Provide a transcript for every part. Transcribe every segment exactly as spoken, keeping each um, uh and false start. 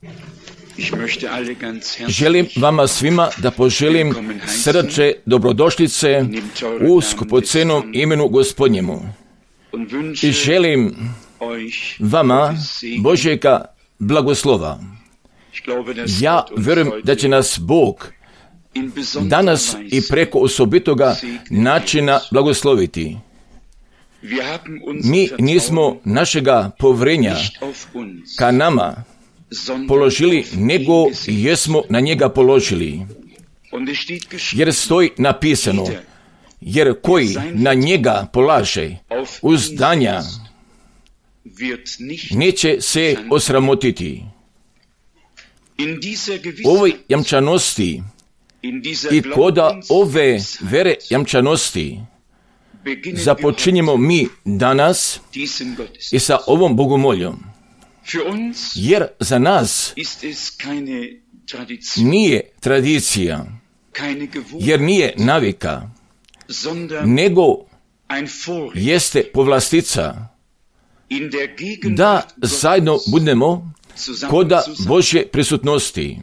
Želim vama svima da poželim srdačne dobrodošlice u skupocenom imenu Gospodnjemu. I želim vama Božjega blagoslova. Ja vjerujem da će nas Bog danas i preko osobitoga načina blagosloviti. Mi nismo našega povjerenja ka nama položili, nego jesmo na njega položili. Jer stoji napisano, jer koji na njega polaže uzdanja, neće se osramotiti. U ovoj jamčanosti i koda ove vere jamčanosti započinjemo mi danas i sa ovom bogomoljom. Jer za nas nije tradicija, jer nije navika, nego jeste povlastica da zajedno budemo koda Božje prisutnosti,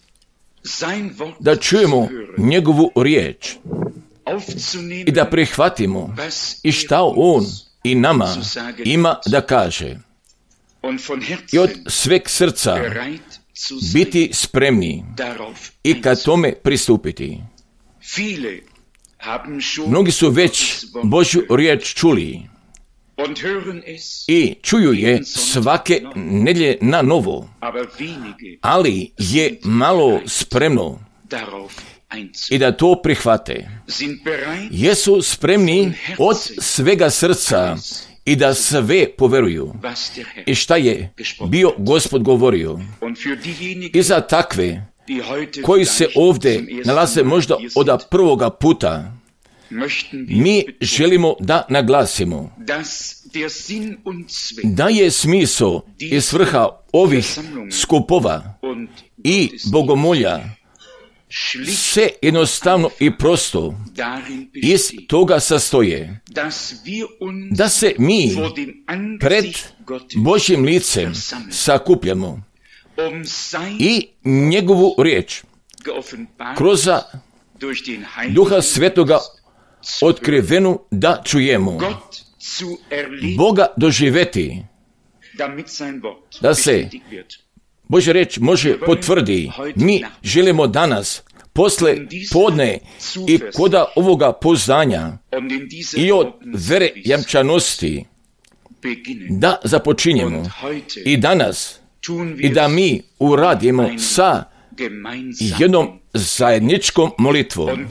da čujemo njegovu riječ i da prihvatimo i šta on i nama ima da kaže. I od sveg srca biti spremni i ka tome pristupiti. Mnogi su već Božju riječ čuli i čuju je svake nedjelje na novo, ali je malo spremno i da to prihvate. Jesu spremni od svega srca i da sve poveruju. I šta je bio Gospod govorio? I za takve koji se ovdje nalaze možda od prvoga puta, mi želimo da naglasimo da je smisao i svrha ovih skupova i bogomolja se jednostavno i prosto iz toga sastoje, da se mi pred Božjim licem sakupljamo i njegovu riječ kroz Duha Svetoga otkrivenu da čujemo, Boga doživeti, da se Božja riječ može potvrdi. Mi želimo danas, posle podne i koda ovoga poznanja i od vere jamčanosti, da započinjemo i danas i da mi uradimo sa jednom zajedničkom molitvom.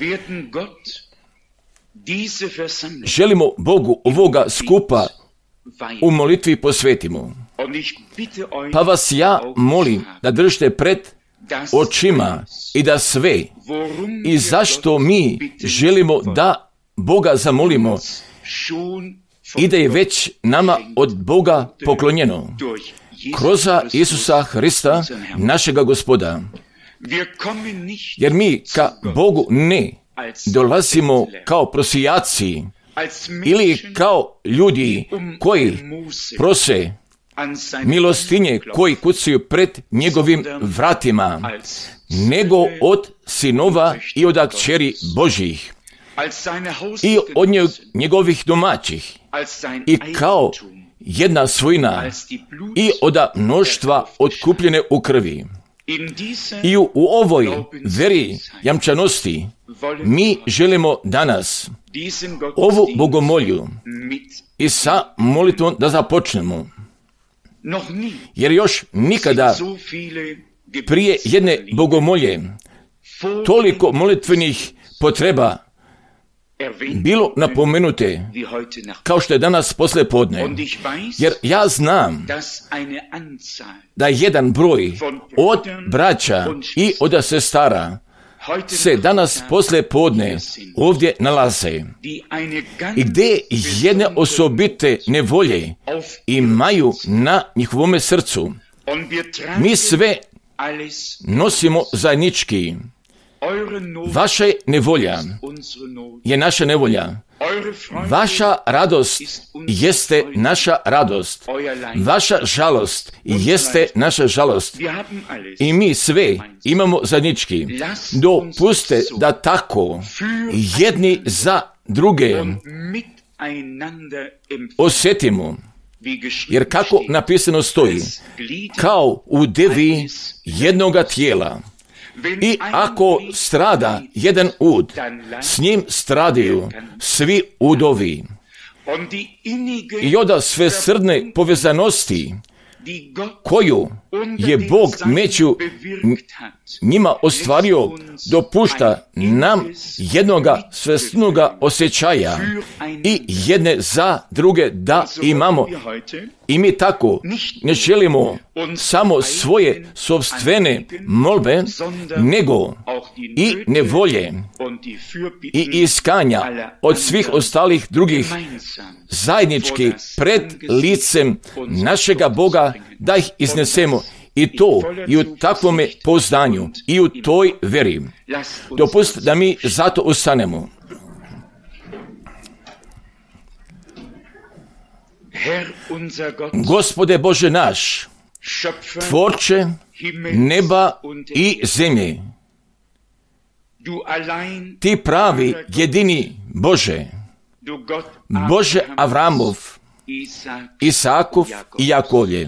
Želimo Bogu ovoga skupa u molitvi posvetimo. Pa vas ja molim da držite pred očima i da sve i zašto mi želimo da Boga zamolimo i da je već nama od Boga poklonjeno kroz Isusa Hrista, našega Gospoda. Jer mi ka Bogu ne dolazimo kao prosijaci ili kao ljudi koji prose milostinje, koji kucaju pred njegovim vratima, nego od sinova i od kćeri Božjih i od njegovih domaćih i kao jedna svojina i od mnoštva otkupljene u krvi. I u, u ovoj veri jamčanosti mi želimo danas ovu bogomolju i sa molitvom da započnemo. Jer još nikada prije jedne bogomolje toliko molitvenih potreba bilo napomenute kao što je danas poslije podne. Jer ja znam da jedan broj od braća i od sestara se danas poslije podne ovdje nalaze i gdje jedne osobite nevolje imaju na njihovome srcu. Mi sve nosimo zajednički Vaša nevolja je naša nevolja. Vaša radost jeste naša radost. Vaša žalost jeste naša žalost. I mi sve imamo zajednički. Dopuste da tako jedni za druge osjetimo. Jer kako napisano stoji, kao u devi jednoga tijela. I ako strada jedan ud, s njim stradaju svi udovi. I onda sve srdne povezanosti koju je Bog među njima ostvario, dopušta nam jednoga svesnoga osjećaja i jedne za druge da imamo. I mi tako ne želimo samo svoje sopstvene molbe, nego i nevolje i iskanja od svih ostalih drugih zajednički pred licem našega Boga da ih iznesemo. I to i u takvome poznanju i u toj veri. Dopust da mi zato ustanemo. Gospode Bože naš, tvorče neba i zemlje, ti pravi jedini Bože, Bože Avramov, Isakov i Jakovlje,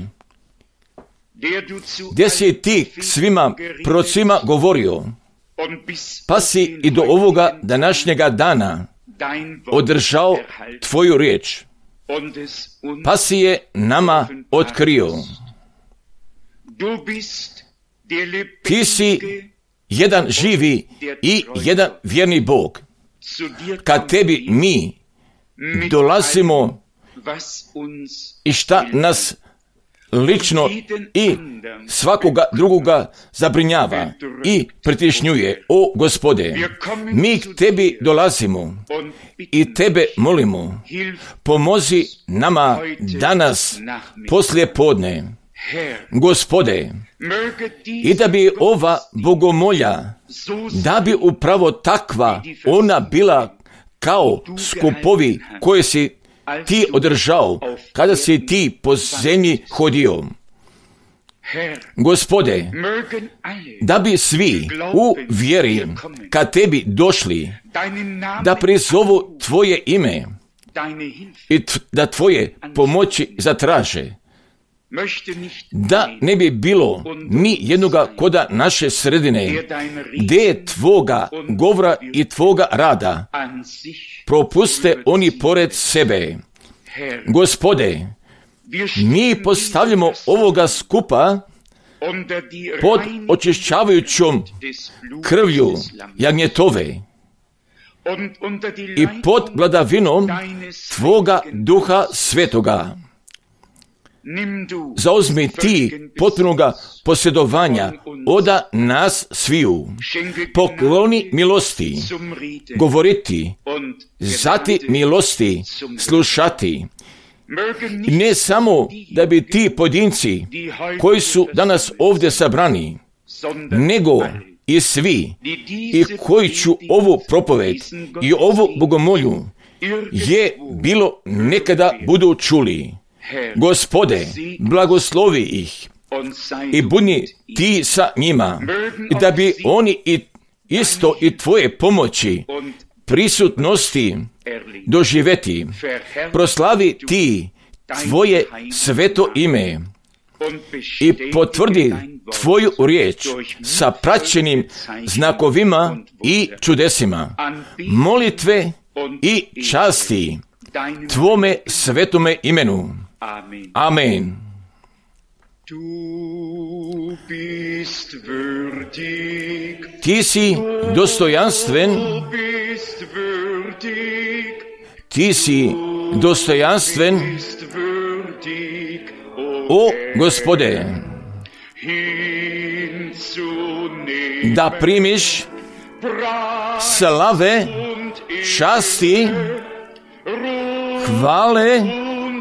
gdje si ti svima prorocima govorio, pa si i do ovoga današnjega dana održao tvoju riječ, pa si je nama otkrio. Ti si jedan živi i jedan vjerni Bog. Kad tebi mi dolazimo i šta nas lično i svakoga drugoga zabrinjava i pritišnjuje, o Gospode, mi k tebi dolazimo i tebe molimo, pomozi nama danas poslije podne, Gospode, i da bi ova bogomolja, da bi upravo takva ona bila kao skupovi koje si ti održao kada si ti po zemlji hodio. Gospode, da bi svi u vjeri kad tebi došli, da prizovu tvoje ime i da tvoje pomoći zatraže, da ne bi bilo ni jednoga koda naše sredine, gdje je tvoga govora i tvoga rada, propuste oni pored sebe. Gospode, mi postavljamo ovoga skupa pod očišćavajućom krvlju jagnjetove i pod vladavinom tvoga Duha Svetoga. Zauzmi ti potpunoga posjedovanja oda nas sviju. Pokloni milosti govoriti, zati milosti slušati. Ne samo da bi ti pojedinci koji su danas ovdje sabrani, nego i svi i koji ću ovu propoved i ovu bogomolju je bilo nekada budu čuli. Gospode, blagoslovi ih i budi ti sa njima, da bi oni i isto i tvoje pomoći, prisutnosti doživeti. Proslavi ti tvoje sveto ime i potvrdi tvoju riječ sa praćenim znakovima i čudesima, molitve i časti tvome svetome imenu. Amen. Ti si dostojanstven, ti si dostojanstven, o Gospode, da primiš slave, časti, hvale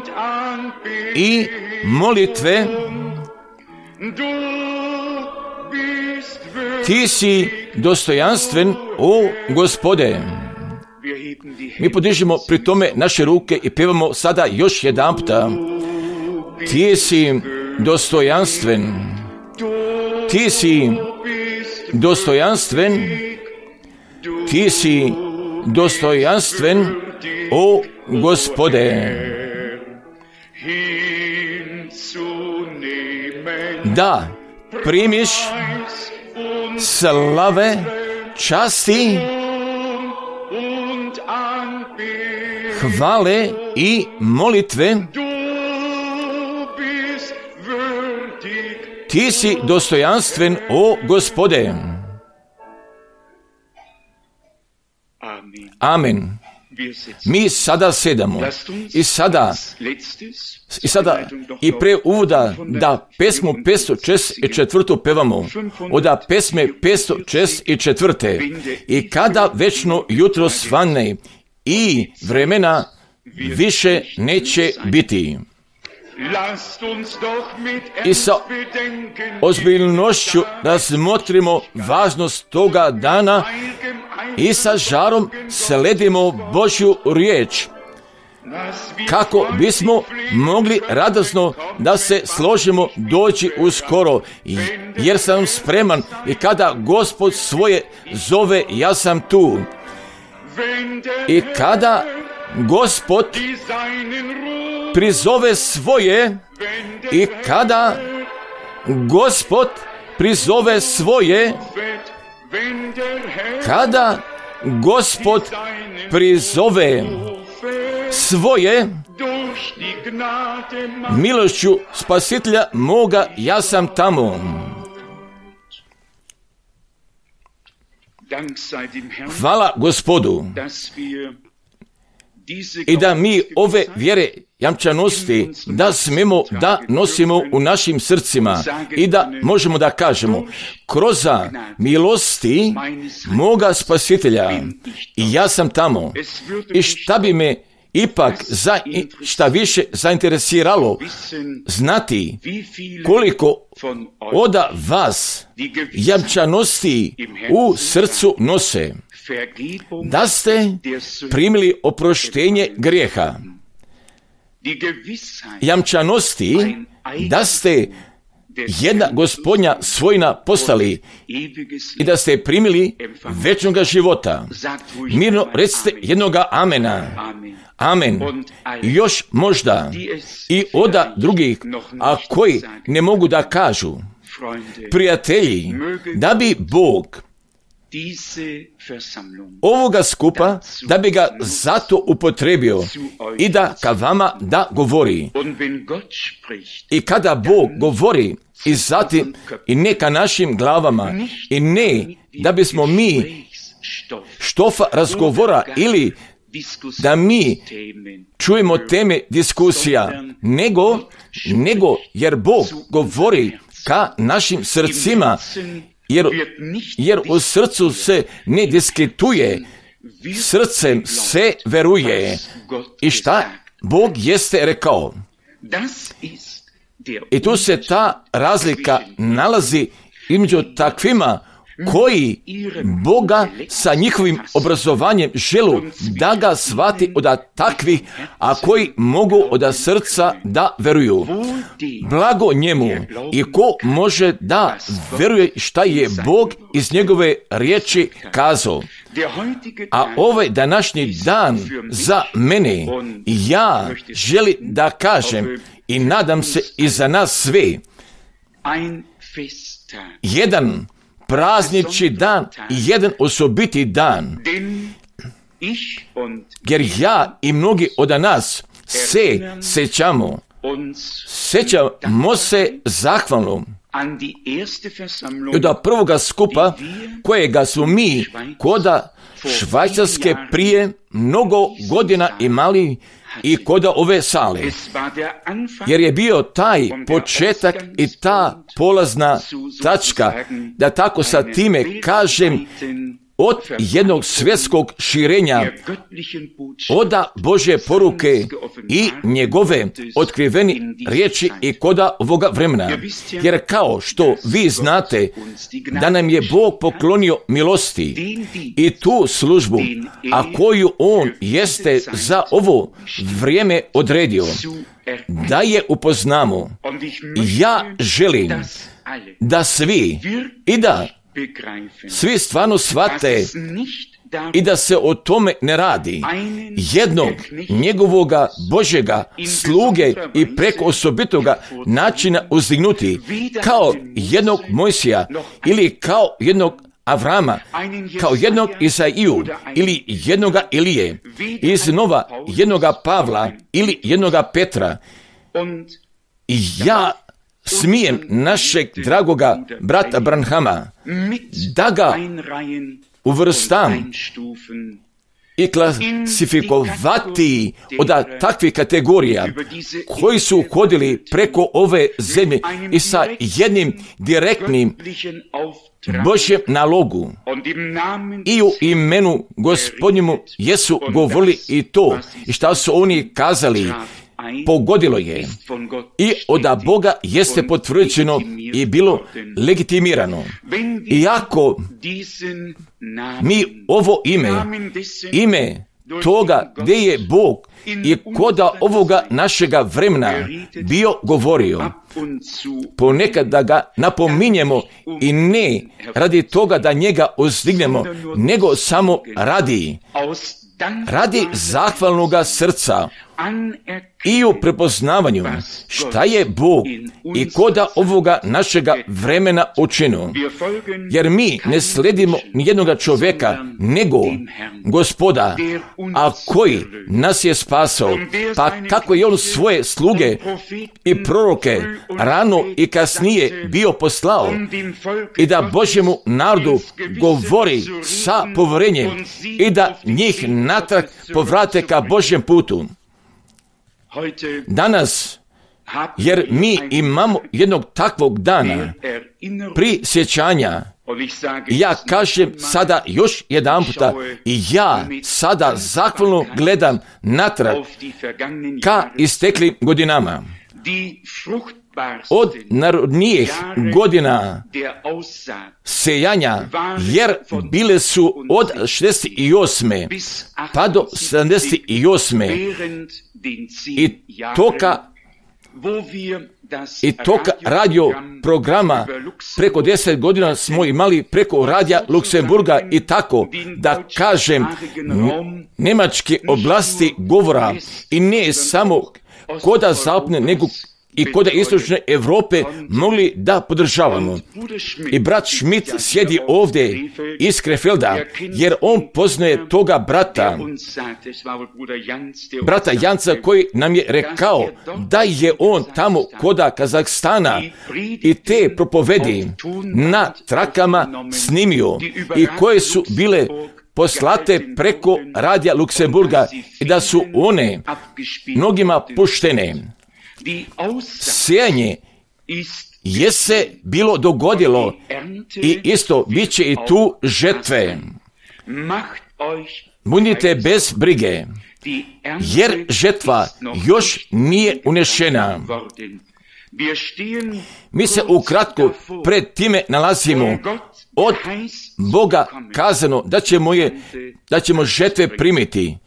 i molitve, Ti si dostojanstven, o Gospode. Mi podižemo pri tome naše ruke i pevamo sada još jedanputa. Ti si dostojanstven. Ti si dostojanstven. Ti si dostojanstven, o Gospode. Da primiš slave, časti, hvale i molitve. Ti si dostojanstven, o Gospode. Amen. Mi sada sedamo i sada i sada i pre uvoda da pesmu petsto šezdeset četvrtu pevamo, oda pesme petsto šezdeset četvrte i kada večno jutro svane i vremena više neće biti. I sa ozbiljnošću razmotrimo važnost toga dana i sa žarom sledimo Božju riječ, kako bismo mogli radosno da se složimo doći uskoro, jer sam spreman i kada Gospod svoje zove, ja sam tu. I kada Gospod prizove svoje i kada Gospod prizove svoje, kada Gospod prizove svoje, milošću Spasitelja moga, ja sam tamo. Hvala Gospodu i da mi ove vjere jamčanosti da smemo da nosimo u našim srcima i da možemo da kažemo kroz milosti moga Spasitelja i ja sam tamo. I šta bi me ipak za, šta više zainteresiralo znati koliko od vas jamčanosti u srcu nose, da ste primili oproštenje grijeha, jamčanosti da ste jedna Gospodnja svojina postali i da ste primili večnoga života. Mirno recite jednoga amena. Amen. I još možda i oda drugih, a koji ne mogu da kažu, prijatelji, da bi Bog ovoga skupa, da bi ga zato upotrebio i da ka vama da govori. I kada Bog govori i zatim i ne ka našim glavama i ne da bismo mi štofa razgovora ili da mi čujemo teme diskusija, nego, nego jer Bog govori ka našim srcima, jer, jer u srcu se ne diskutuje, srcem se veruje. I šta Bog jeste rekao? I tu se ta razlika nalazi između takvima koji Boga sa njihovim obrazovanjem želu da ga shvati od takvih, a koji mogu od srca da veruju. Blago njemu i ko može da veruje šta je Bog iz njegove riječi kazao. A ovaj današnji dan za mene, ja želim da kažem i nadam se i za nas sve, jedan praznični dan i jedan osobiti dan, jer ja i mnogi od nas se sećamo, sećamo se zahvalno i od prvoga skupa kojega smo mi koda Švajcarske prije mnogo godina imali i koda ove sale, jer je bio taj početak i ta polazna tačka, da tako sa time kažem, od jednog svjetskog širenja oda Božje poruke i njegove otkriveni riječi i koda ovoga vremena. Jer kao što vi znate da nam je Bog poklonio milosti i tu službu, a koju On jeste za ovo vrijeme odredio, da je upoznamo. Ja želim da svi i da svi stvarno shvate i da se o tome ne radi jednog njegovoga Božjega sluge i preko osobitoga načina uzdignuti kao jednog Mojsija ili kao jednog Avrama, kao jednog Isaiju ili jednoga Ilije, iznova jednoga Pavla ili jednoga Petra. I ja smijem našeg dragoga brata Branhama da ga uvrstam i klasifikovati od takvih kategorija koji su hodili preko ove zemlje i sa jednim direktnim Božjem nalogu i u imenu Gospodnjemu jesu govorili i to i šta su oni kazali pogodilo je i od Boga jeste potvrđeno i bilo legitimirano. Iako mi ovo ime, ime toga gdje je Bog i koda ovoga našega vremena bio govorio, ponekad da ga napominjemo i ne radi toga da njega uzdignemo, nego samo radi, radi zahvalnoga srca i u prepoznavanju šta je Bog i koda ovoga našega vremena učinio. Jer mi ne sledimo nijednoga čovjeka, nego Gospoda, a koji nas je spasao, pa kako je On svoje sluge i proroke rano i kasnije bio poslao i da Božjemu narodu govori sa povjerenjem i da njih natrag povrate ka Božjem putu. Danas, jer mi imamo jednog takvog dana prisjećanja, ja kažem sada još jedan puta, i ja sada zahvalno gledam natrag ka isteklim godinama. Od narodnijih godina sejanja, jer bile su od šezdeset osme pa do sedamdeset osme i toka i toka radio programa preko deset godina smo imali preko radija Luksemburga i tako da kažem njemačke oblasti govora i ne samo koda zapadne nego i kod istočne Europe mogli da podržavamo. I brat Schmidt sjedi ovdje iz Krefelda, jer on poznaje toga brata, brata Janca, koji nam je rekao da je on tamo koda Kazahstana i te propovedi na trakama snimio i koje su bile poslate preko radija Luksemburga i da su one mnogima puštene. Sijanje je se bilo dogodilo i isto bit će i tu žetve. Budite bez brige, jer žetva još nije unešena. Mi se ukratko pred time nalazimo od Boga kazano da ćemo, je, da ćemo žetve primiti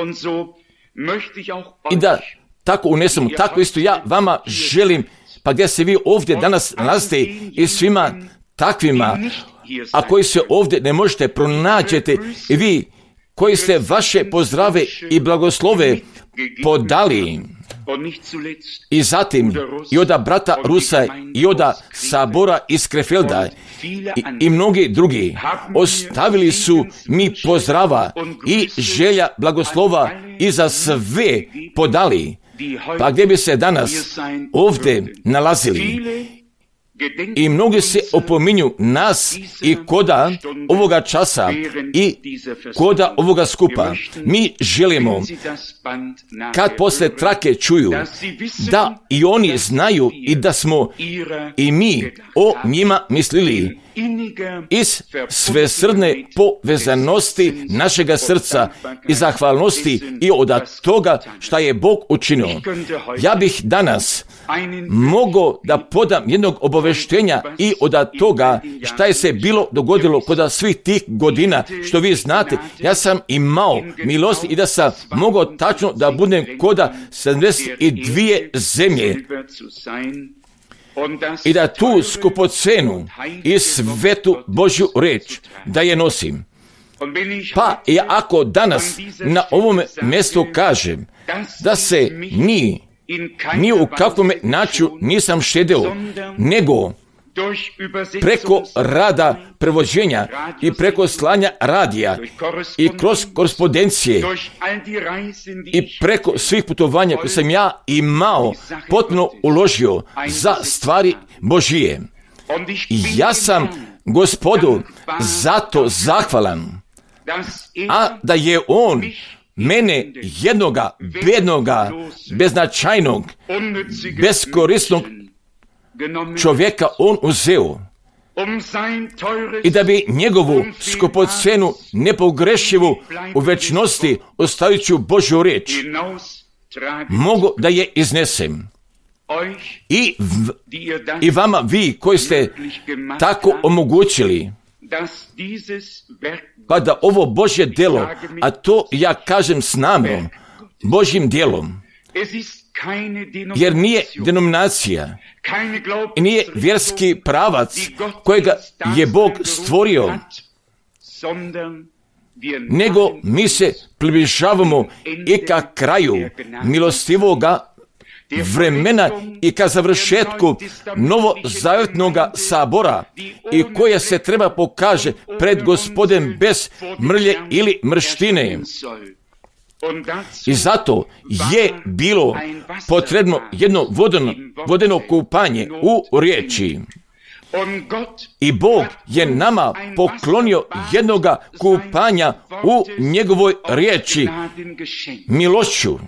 i da tako unesemo. Tako isto ja vama želim, pa gdje se vi ovdje danas nalazite i svima takvima, a koji se ovdje ne možete pronađete i vi koji ste vaše pozdrave i blagoslove podali. I zatim i od brata Rusa i od sabora iz Krefelda i, i mnogi drugi ostavili su mi pozdrava i želja blagoslova i za sve podali. Pa gdje bi se danas ovdje nalazili I mnogi se opominju nas i koda ovoga časa i koda ovoga skupa. Mi želimo, kad posle trake čuju, da i oni znaju i da smo i mi o njima mislili iz svesrdne povezanosti našega srca i zahvalnosti i od toga šta je Bog učinio. Ja bih danas mogao da podam jednog obaveštenja i od toga šta je se bilo dogodilo kod svih tih godina, što vi znate. Ja sam imao milosti i da sam mogao tačno da budem kod sedamdeset dvije zemlje i da tu skupocenu i svetu Božju reč da je nosim. Pa i ako danas na ovom mjestu kažem da se ni, ni u kakvom načinu nisam štedeo, nego preko rada prevođenja i preko slanja radija i kroz korespondencije i preko svih putovanja koje sam ja imao potpuno uložio za stvari Božije. I ja sam Gospodu zato zahvalan, a da je On mene jednoga, bednoga, beznačajnog, beskorisnog čovjeka On uzeo i da bi njegovu skupocenu nepogrešivu u večnosti ostavit Božju reč mogu da je iznesem. I, v, I vama vi koji ste tako omogućili pa da ovo Božje djelo, a to ja kažem s namjerom, Božjim djelom, jer nije denominacija i nije vjerski pravac kojega je Bog stvorio, nego mi se približavamo i ka kraju milostivoga vremena i ka završetku novozavjetnoga sabora i koje se treba pokaže pred Gospodem bez mrlje ili mrštine. I zato je bilo potrebno jedno vodeno, vodeno kupanje u riječi. I Bog je nama poklonio jednoga kupanja u njegovoj riječi milošću.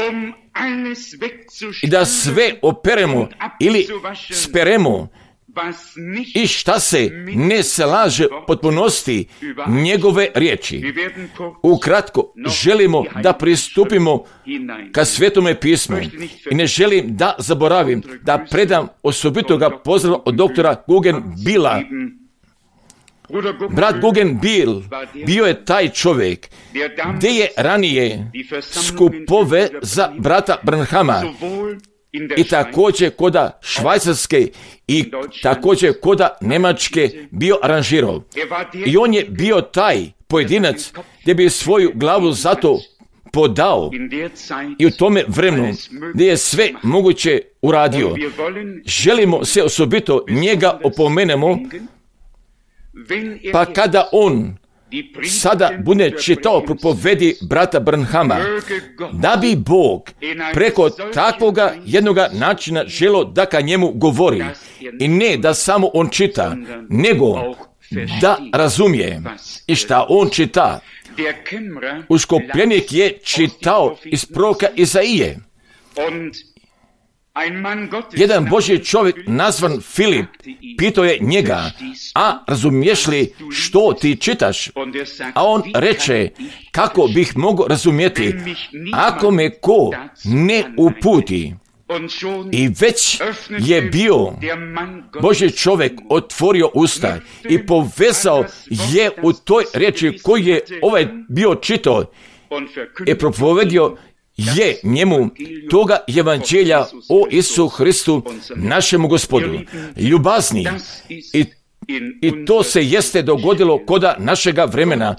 I da sve operemo ili speremo i šta se ne slaže potpunosti njegove riječi. Ukratko, želimo da pristupimo ka Svetome pismu i ne želim da zaboravim da predam osobitoga pozdrava od doktora Guggen Bila. Brat Guggen Bill bio je taj čovjek gdje je ranije skupove za brata Branhama i također koda Švajcarske i također koda Njemačke bio aranžirao. I on je bio taj pojedinac gdje bi svoju glavu zato podao i u tome vremenu gdje je sve moguće uradio. Želimo se osobito njega opomenemo, pa kada on sada bude čitao propovedi brata Branhama, da bi Bog preko takvoga jednoga načina želo da ka njemu govori. I ne da samo on čita, nego da razumije i šta on čita. Uškopljenik je čitao iz proroka Izaije. Jedan Božji čovjek nazvan Filip pitao je njega, a razumiješ li što ti čitaš? A on reče, kako bih mogao razumjeti ako me ko ne uputi? I već je bio Božji čovjek otvorio usta i povezao je u toj riječi koju je ovaj bio čitao i propovedio je njemu toga evanđelja o Isu Hristu, našemu Gospodu. Ljubazni, i, i to se jeste dogodilo koda našega vremena.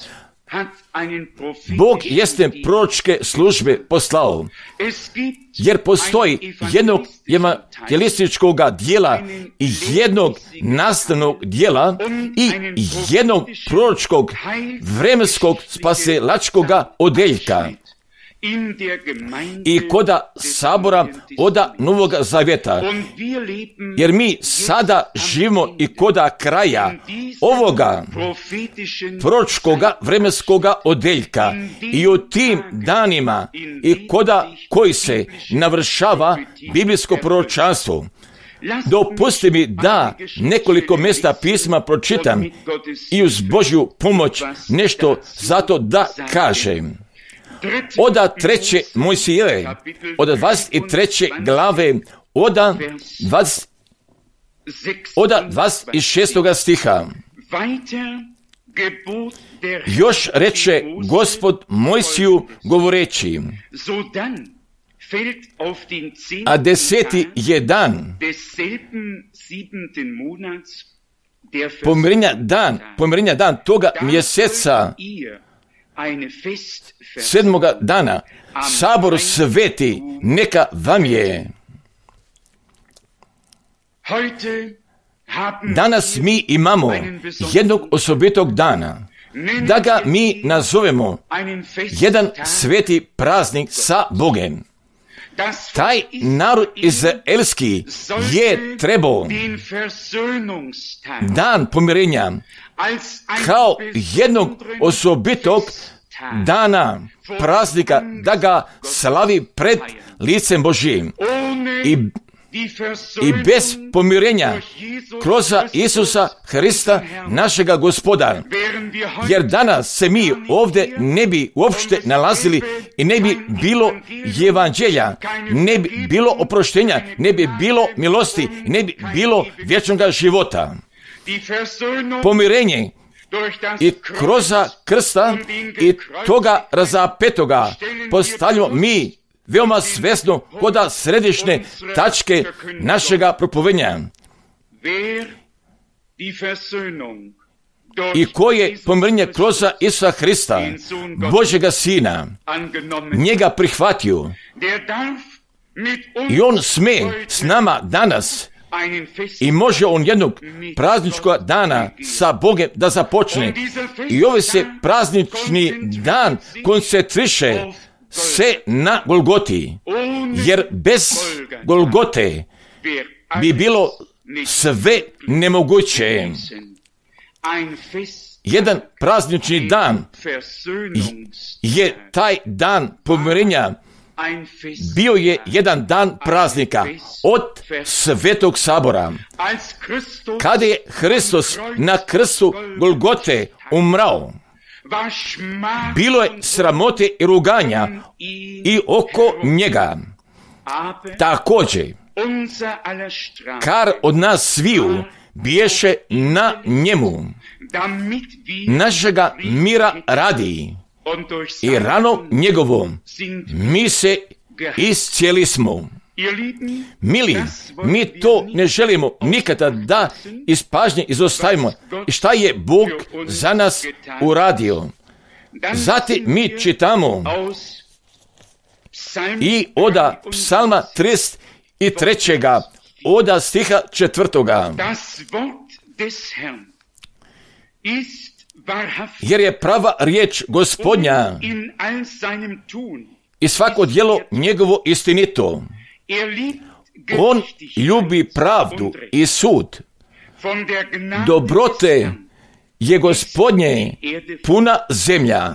Bog jeste proročke službe poslao, jer postoji jednog evanđelističkog dijela i jednog nastavnog dijela i jednog proročkog vremenskog spasilačkog odeljka. i koda sabora oda Novoga Zavjeta. Jer mi sada živimo i koda kraja ovoga proročkoga vremenskoga odeljka i u tim danima i koda koji se navršava biblijsko proročanstvo. Dopusti mi da nekoliko mjesta pisma pročitam i uz Božju pomoć nešto zato da kažem. Oda treće Mojsijeve, oda dvadeset treće glave, oda dvadeset, oda dvadeset šestoga stiha. Još reče Gospod Mojsiju govoreći, a deseti je dan pomirenja dan, pomirenja dan toga mjeseca, sedmoga dana, sabor sveti, neka vam je. Danas mi imamo jednog osobitog dana, da ga mi nazovemo jedan sveti praznik sa Bogem. Taj narod izraelski je trebao dan pomirenja kao jednog osobitog dana praznika da ga slavi pred licem Božjim. I, i bez pomirenja kroz Isusa Hrista našega Gospoda. Jer danas se mi ovdje ne bi uopšte nalazili i ne bi bilo evanđelja, ne bi bilo oproštenja, ne bi bilo milosti, ne bi bilo vječnog života. Pomirenje i kroz krsta i toga razapetoga postavljamo mi veoma svesno koda središnje tačke našega propovenja. I koje pomirenje kroz Isusa Hrista, Božjega Sina, njega prihvatio. I on sme s nama danas i može on jednog prazničkog dana sa Bogem da započne. I ovaj se praznični dan koncentriše se na Golgoti, jer bez Golgote bi bilo sve nemoguće. Jedan praznični dan je taj dan pomirenja, bio je jedan dan praznika od Svetog sabora. Kada je Hristos na krstu Golgote umrao, bilo je sramote i ruganja i oko njega. Također, kar od nas sviju biješe na njemu, našega mira radi, i rano njegovom mi se iscijeli smo. Mili, mi to ne želimo nikada da iz pažnje izostavimo. I šta je Bog za nas uradio? Zatim mi čitamo i oda psalma trideset trećega oda stiha četvrtoga. Jer je prava riječ Gospodnja i svako djelo njegovo istinito. On ljubi pravdu i sud. Dobrote je Gospodnje puna zemlja.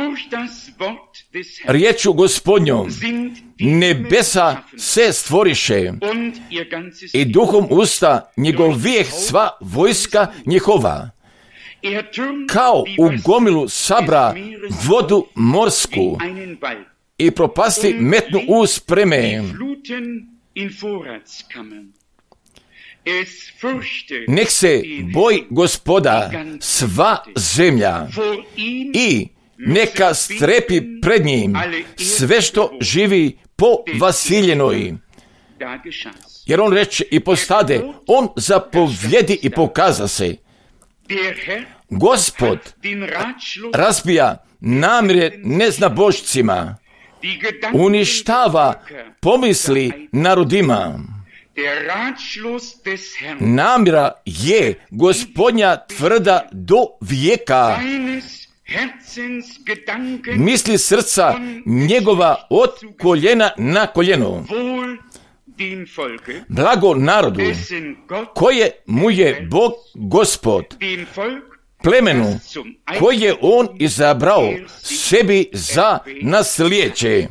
Riječu Gospodnjom nebesa se stvoriše i duhom usta njegovijeh sva vojska njihova. Kao u gomilu sabra vodu morsku i propasti metnu u spreme. Nek se boj Gospoda sva zemlja i neka strepi pred njim sve što živi po Vasiljenoj. Jer on reče i postade, on zapovjedi i pokaza se. Gospod razbija namjere neznabošcima, uništava pomisli narodima. Namjera je Gospodnja tvrda do vijeka misli srca njegova od koljena na koljeno. Blago narodu koje mu je Bog Gospod, plemenu koje on izabrao sebi za nasljeđe.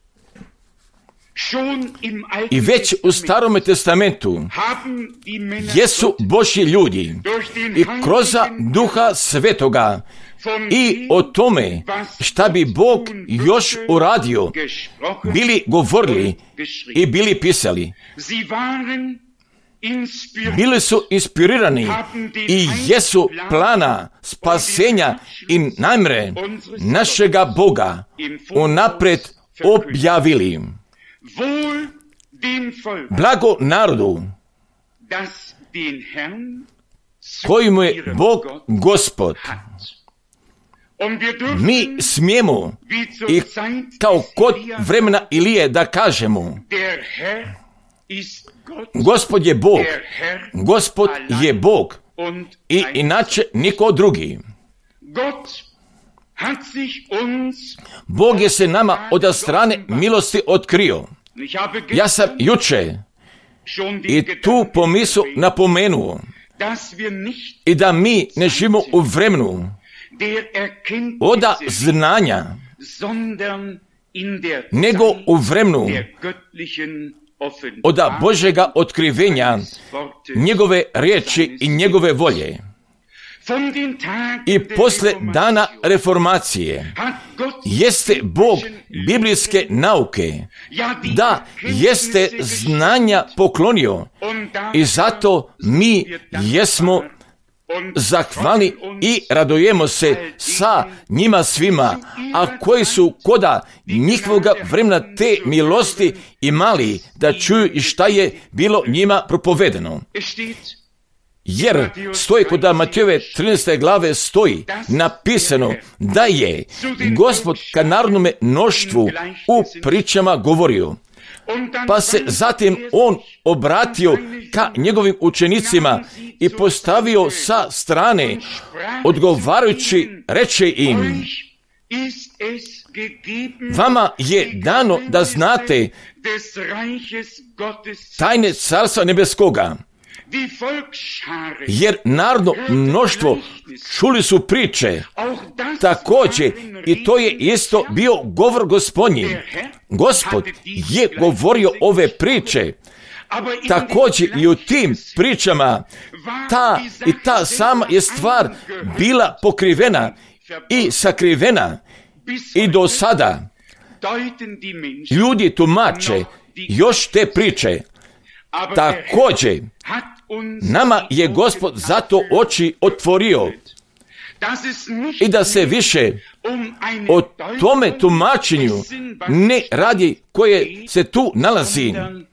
I već u Starome testamentu jesu Božji ljudi i kroz Duha Svetoga i o tome šta bi Bog još uradio bili govorili i bili pisali. Bili su inspirirani i jesu plana spasenja i namjere našega Boga unaprijed objavili. Blago narodu koji mu je Bog Gospod. Mi smijemo i kao kod vremena Ilije da kažemo: Gospod je Bog, Gospod je Bog i inače niko drugi. Bog je se nama od strane milosti otkrio. Ja sam juče i tu pomisao napomenuo i da mi ne živimo u vremenu od znanja, nego u vremenu od Božjega otkrivenja, njegove riječi i njegove volje. I posle dana reformacije jeste Bog biblijske nauke, da jeste znanja poklonio i zato mi jesmo zahvalni i radujemo se sa njima svima, a koji su koda njihovoga vremena te milosti imali da čuju i šta je bilo njima propovedeno. Jer stoji kod Matejove trinaeste glave stoji napisano da je Gospod ka narodnome mnoštvu u pričama govorio. Pa se zatim on obratio ka njegovim učenicima i postavio sa strane, odgovarajući reče im: vama je dano da znate tajne carstva nebeskoga. Jer narodno mnoštvo čuli su priče, također i to je isto bio govor Gospodnji. Gospod je govorio ove priče, također i u tim pričama ta i ta sama je stvar bila pokrivena i sakrivena i do sada ljudi tumače još te priče. Također nama je Gospod zato oči otvorio i da se više o tome tumačenju ne radi koje se tu nalazi,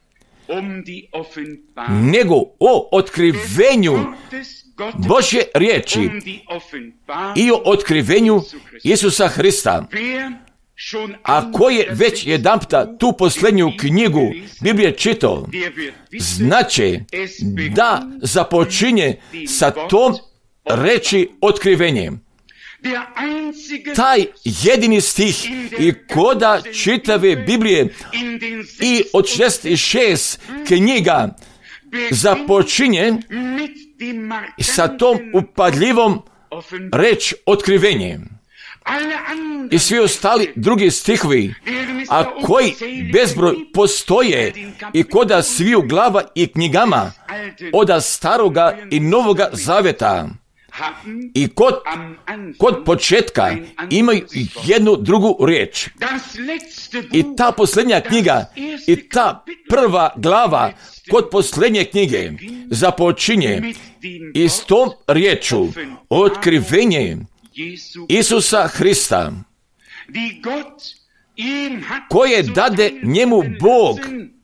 nego o otkrivenju Božje riječi i o otkrivenju Isusa Hrista. A ko je već jedanputa tu posljednju knjigu Biblije čitao, znači da započinje sa tom reči otkrivenjem. Taj jedini stih i koda čitave Biblije i od šezdeset šest knjiga započinje sa tom upadljivom reč otkrivenjem. I svi ostali drugi stihovi, a koji bezbroj postoje i koda sviju glava i knjigama od staroga i novoga zaveta i kod, kod početka imaju jednu drugu riječ. I ta posljednja knjiga i ta prva glava kod posljednje knjige započinje i s tom riječu otkrivenje Isusa Hrista, koje dade njemu Bog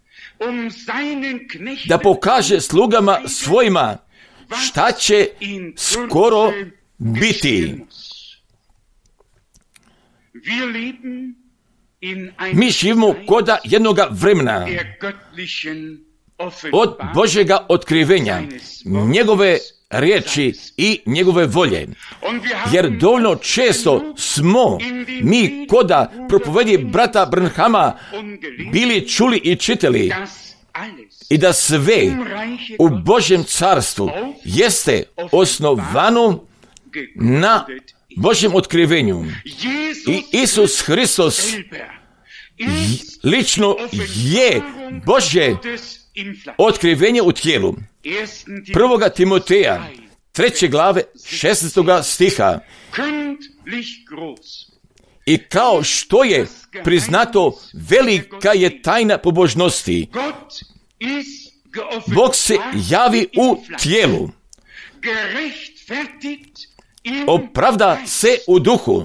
da pokaže slugama svojima šta će skoro biti. Mi živimo koda jednoga vremena od Božjega otkrivenja, njegove riječi i njegove volje. Jer dovoljno često smo mi koda propovedi brata Branhama bili čuli i čitali i da sve u Božjem carstvu jeste osnovano na Božjem otkrivenju. I Isus Hristos lično je Božje otkrivenje u tijelu. Prvoga Timoteja, treće glave, šesnaestoga stiha. I kao što je priznato, velika je tajna pobožnosti. Bog se javi u tijelu. Opravda se u duhu.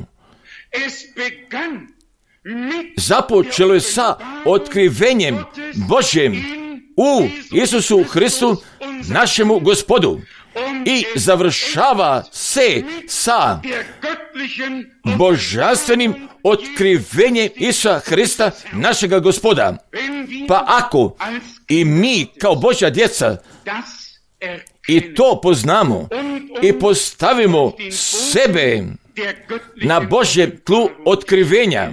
Započelo je sa otkrivenjem Božjem u Isusu Hristu, našemu Gospodu. I završava se sa božanstvenim otkrivenjem Isusa Hrista, našega Gospoda. Pa ako i mi kao Božja djeca i to poznamo i postavimo sebe na Božjem tlu otkrivenja,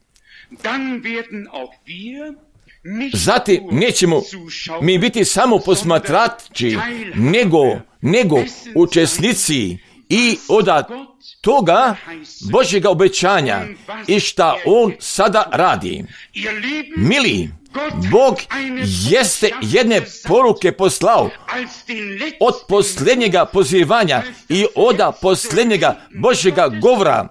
zatim nećemo mi biti samo posmatrači, nego, nego učesnici i od toga Božjega obećanja i šta On sada radi. Mili, Bog jeste jedne poruke poslao od posljednjega pozivanja i od posljednjega Božjega govora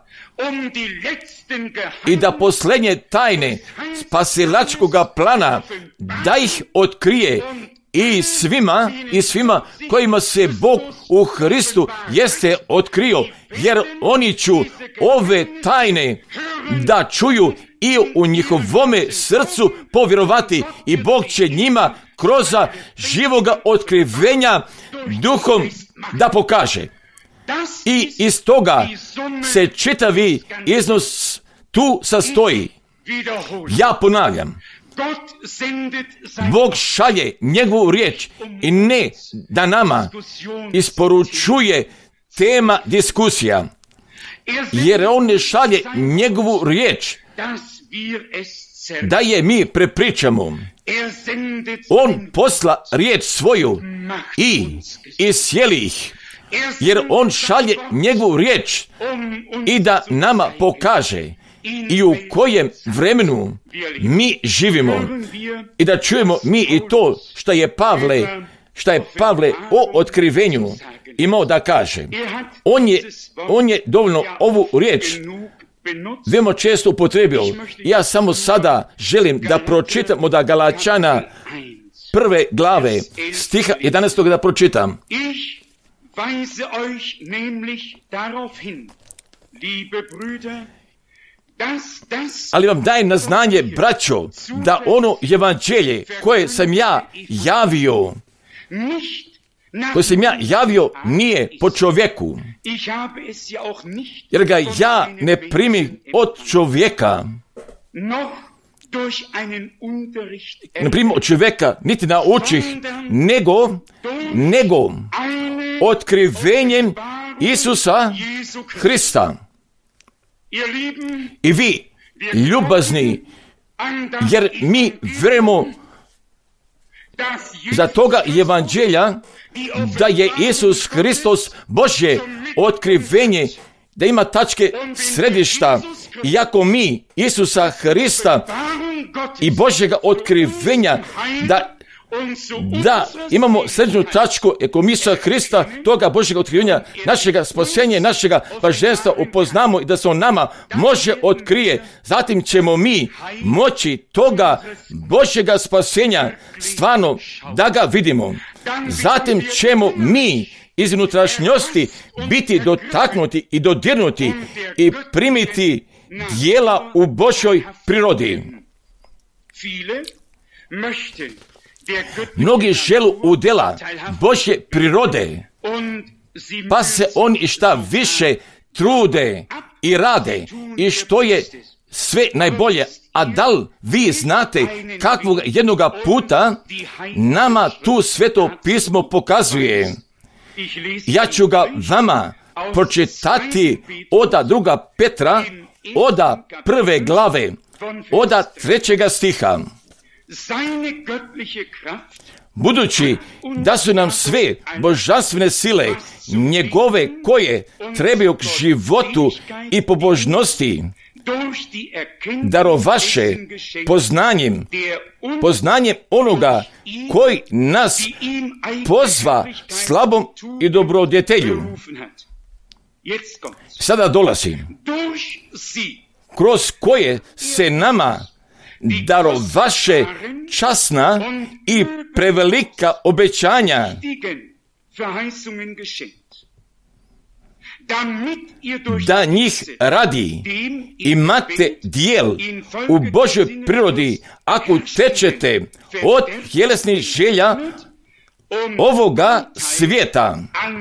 i da posljednje tajne spasilačkoga plana da ih otkrije i svima i svima kojima se Bog u Hristu jeste otkrio, jer oni će ove tajne da čuju i u njihovome srcu povjerovati i Bog će njima kroz živoga otkrivenja duhom da pokaže. I iz toga se čitavi iznos tu sastoji. Ja ponavljam, Bog šalje njegovu riječ i ne da nama isporučuje tema diskusija, jer on ne šalje njegovu riječ da je mi prepričamo. On posla riječ svoju i isjeli ih, jer on šalje njegovu riječ i da nama pokaže i u kojem vremenu mi živimo i da čujemo mi i to što je Pavle, što je Pavle o otkrivenju imao da kaže. On je, on je dovoljno ovu riječ veoma često upotrebio. Ja samo sada želim da pročitamo da Galačana prve glave stiha jedanaestog da pročitam. Weise euch nämlich darauf hin, liebe Brüder, dass das ali vam dajem na znanje, braćo, da ono evanđelje koje sam ja javio, koje sam ja javio nije po čovjeku, jer ga ja ne primim od čovjeka, ne primim od čovjeka, niti naučih, nego, nego otkrivenjem Isusa Hrista. I vi, ljubazni, jer mi vjerujemo za toga evanđelja da je Isus Hristos Božje otkrivenje, da ima tačke središta. Iako mi Isusa Hrista i Božjega otkrivenja da da imamo središnju tačku Isusa Hrista, toga Božjega otkrivenja, našega spasenja, našega blaženstva upoznamo i da se on nama može otkrije, zatim ćemo mi moći toga Božjega spasenja stvarno da ga vidimo. Zatim ćemo mi iz unutrašnjosti biti dotaknuti i dodirnuti i primiti dijela u Božjoj prirodi. Mnogi želu udjela Božje prirode, pa se oni i šta više trude i rade i što je sve najbolje. A da li vi znate kakvog jednoga puta nama tu Sveto pismo pokazuje Ja ću ga vama pročitati oda druga Petra, oda prve glave, oda trećega stiha. Budući da su nam sve božanstvene sile njegove koje trebaju k životu i pobožnosti darovaše poznanjem, poznanjem onoga koji nas pozva slabom i dobrodjetelju. Sada dolazi, kroz koje se nama darovaše časna i prevelika obećanja, da njih radi imate dijel u Božoj prirodi, ako tečete od tjelesnih želja ovoga svijeta.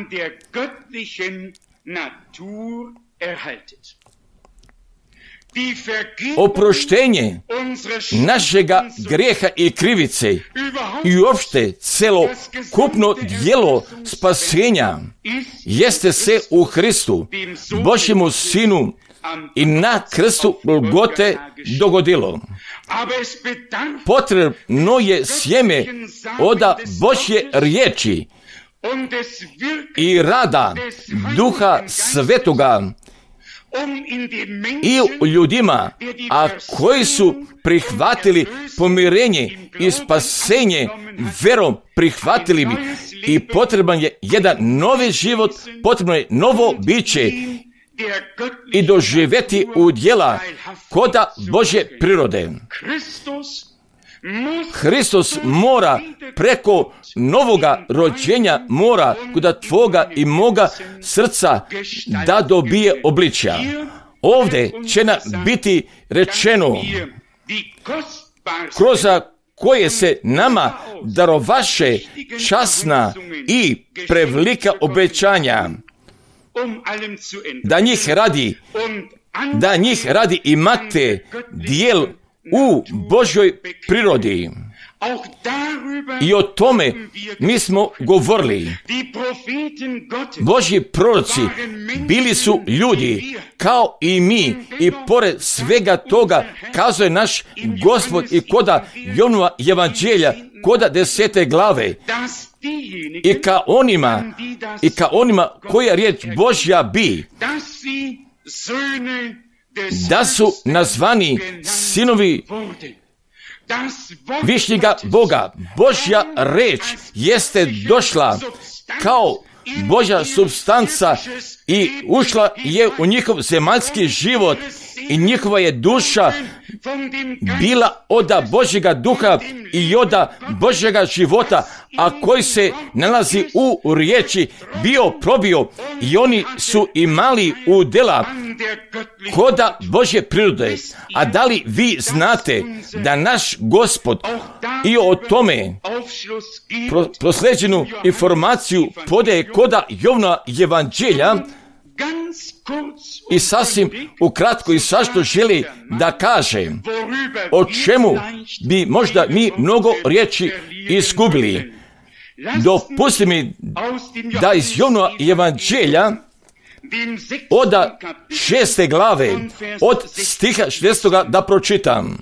Oproštenje našega grijeha i krivice i uopšte celokupno djelo spasenja jeste se u Hristu, Božjemu Sinu, i na krstu Golgote dogodilo. Potrebno je sjeme oda Božje riječi i rada Duha Svetoga i u ljudima, a koji su prihvatili pomirenje i spasenje verom, prihvatili bi, i potreban je jedan novi život, potrebno je novo biće i doživjeti u djela koda Božje prirode. Hristos mora preko novoga rođenja, mora koda tvoga i moga srca da dobije obličja. Ovdje će nam biti rečeno, kroz koje se nama darovaše časna i prevelika obećanja, da njih radi, da njih radi imate dijel u Božjoj prirodi. I o tome mi smo govorili. Božji proroci bili su ljudi kao i mi, i pored svega toga kazuje naš Gospod i koda Jovanova evanđelja, koda desete glave, i ka onima, i ka onima koja riječ Božja bi, da su nazvani sinovi višnjega Boga. Božja reč jeste došla kao Božja supstanca i ušla je u njihov zemaljski život, i njihova je duša bila oda Božjega duha i oda Božjega života, a koji se nalazi u riječi, bio probio, i oni su imali udjela koda Božje prirode. A da li vi znate da naš Gospod i o tome pro, prosleđenu informaciju podaje koda Jovanova evanđelja, i sasvim ukratko i sašto želi da kaže o čemu bi možda mi mnogo riječi izgubili. Dopusti mi da iz Jovanova evanđelja oda šeste glave od stiha šestog da pročitam.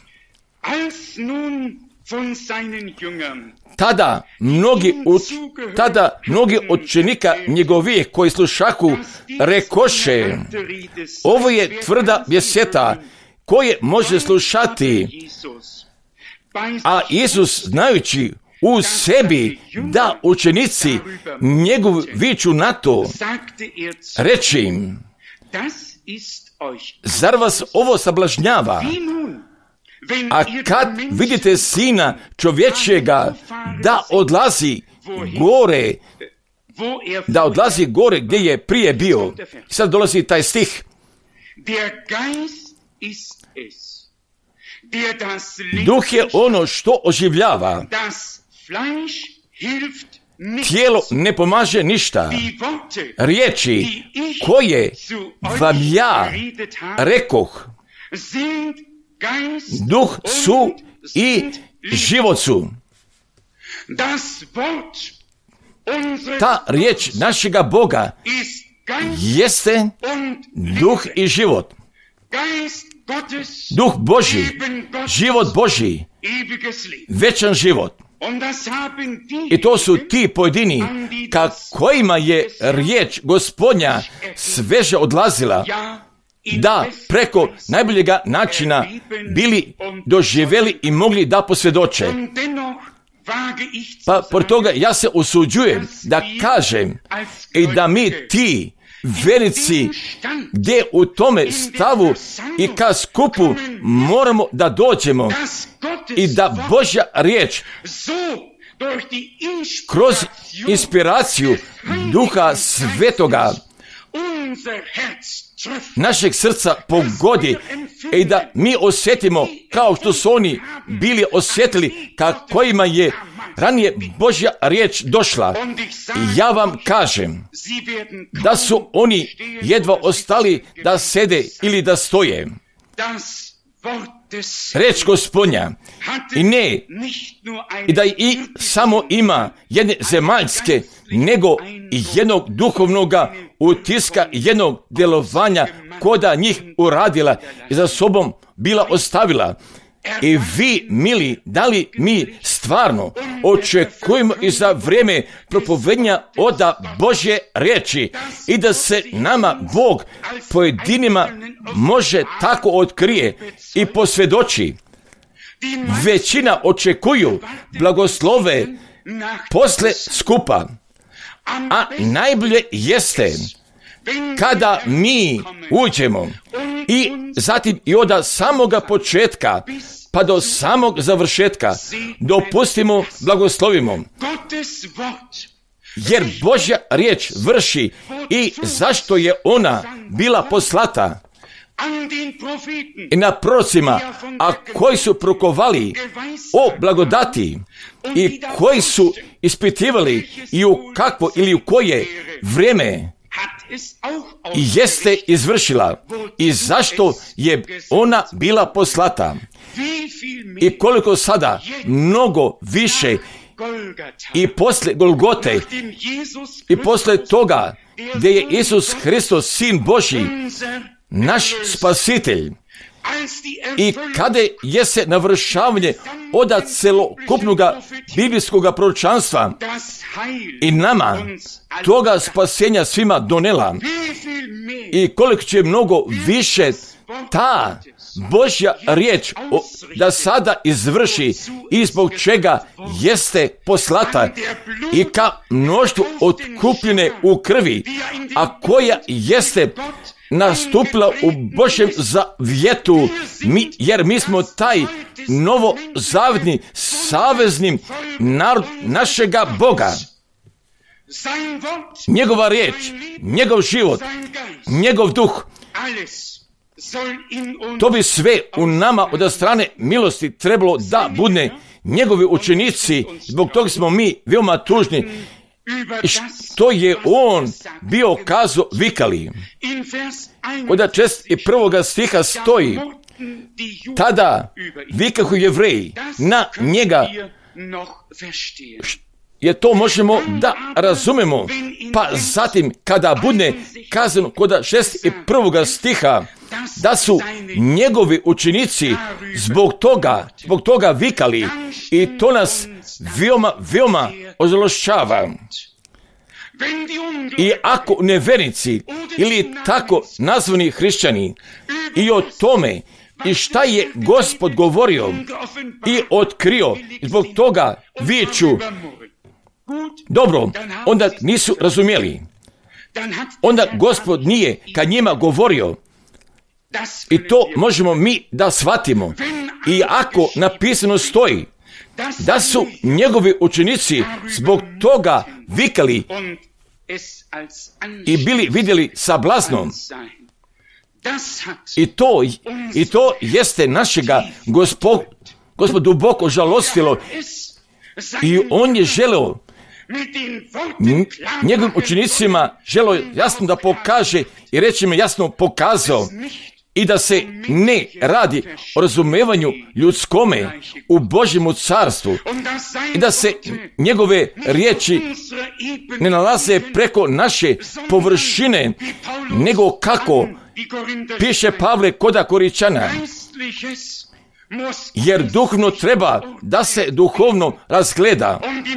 Tada mnogi, uč, tada mnogi učenika njegovih koji slušahu rekoše, ovo je tvrda beseda koje može slušati. A Isus, znajući u sebi da učenici njegov viču na to, reče im, zar vas ovo sablažnjava? A kad vidite Sina čovječjega da odlazi gore, da odlazi gore gdje je prije bio. Sad dolazi taj stih. Duh je ono što oživljava. Tijelo ne pomaže ništa. Riječi koje vam ja rekoh, duh su i život su. Ta riječ našega Boga jeste duh i život. Duh Božji, život Božji, večan život. I to su ti pojedini ka kojima je riječ Gospodnja sveže odlazila, da preko najboljega načina bili doživjeli i mogli da posvjedoče. Pa por toga ja se usuđujem da kažem i da mi ti vernici gdje u tome stavu i ka skupu moramo da dođemo i da Božja riječ kroz inspiraciju Duha Svetoga našeg srca pogodi i da mi osjetimo kao što su oni bili osjetili ka kojima je ranije Božja riječ došla. I ja vam kažem da su oni jedva ostali da sede ili da stoje. Reč Gospodnja i ne i da i samo ima jedne zemaljske, nego i jednog duhovnoga utiska, jednog djelovanja koda njih uradila i za sobom bila ostavila. I vi, mili, da li mi stvarno očekujemo i za vrijeme propovednja oda Božje riječi i da se nama Bog pojedinima može tako otkrije i posvjedoči. Većina očekuju blagoslove posle skupa, a najbolje jeste kada mi uđemo i zatim i od samoga početka pa do samog završetka dopustimo, blagoslovimo. Jer Božja riječ vrši i zašto je ona bila poslata i na prorocima, a koji su prokovali o blagodati i koji su ispitivali i u kakvo ili u koje vrijeme i jeste izvršila i zašto je ona bila poslata i koliko sada mnogo više i posle Golgote i posle toga gdje je Isus Hristos Sin Božji, naš spasitelj, i kada je se navršavanje oda celokupnoga biblijskoga proročanstva i nama toga spasenja svima donela i koliko će mnogo više ta Božja riječ o, da sada izvrši i zbog čega jeste poslata i ka mnoštvu otkupljene u krvi, a koja jeste nastupila u Božjem zavjetu, mi, jer mi smo taj novozavetni savezni narod našega Boga. Njegova riječ, njegov život, njegov duh, to bi sve u nama od strane milosti trebalo da bude njegovi učenici. Zbog toga smo mi veoma tužni što je on bio kazao vikali. Od čest i prvoga stiha stoji: tada vikahu Jevreji na njega. Je to možemo da razumemo, pa zatim kada bude kazano kod šest i prvoga stiha da su njegovi učenici zbog toga, zbog toga vikali, i to nas veoma, veoma ozlošćava. I ako nevernici ili tako nazvani hrišćani i o tome i šta je Gospod govorio i otkrio, zbog toga viču, dobro, onda nisu razumjeli. Onda Gospod nije kad njima govorio, i to možemo mi da shvatimo. I ako napisano stoji da su njegovi učenici zbog toga vikali i bili vidjeli sablaznom, i to, i to jeste našega Gospod, Gospod duboko žalostilo, i on je želeo njegovim učenicima želeo jasno da pokaže i reći mi jasno pokazao i da se ne radi o razumevanju ljudskome u Božjemu carstvu i da se njegove riječi ne nalaze preko naše površine, nego kako piše Pavle koda Koričana, jer duhovno treba da se duhovno razgleda.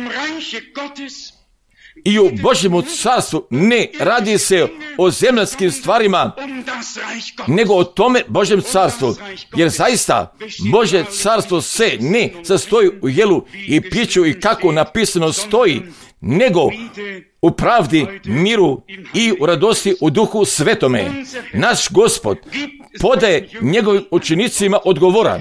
I u Božjemu carstvu ne radi se o zemaljskim stvarima, nego o tome Božjem carstvu. Jer zaista Božje carstvo se ne sastoji u jelu i piću i kako napisano stoji, nego u pravdi, miru i u radosti u Duhu Svetome. Naš Gospod podaje njegovim učenicima odgovora.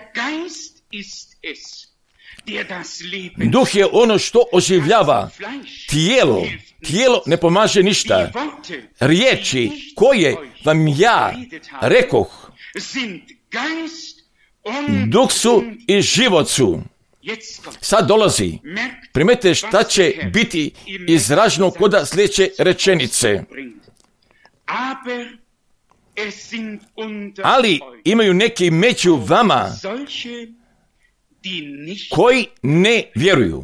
Duh je ono što oživljava tijelo. Tijelo ne pomaže ništa. Riječi koje vam ja rekoh, duh su i život su. Sad dolazi. Primete šta će biti izraženo koda sljedeće rečenice. Ali imaju neki među vama koji ne vjeruju.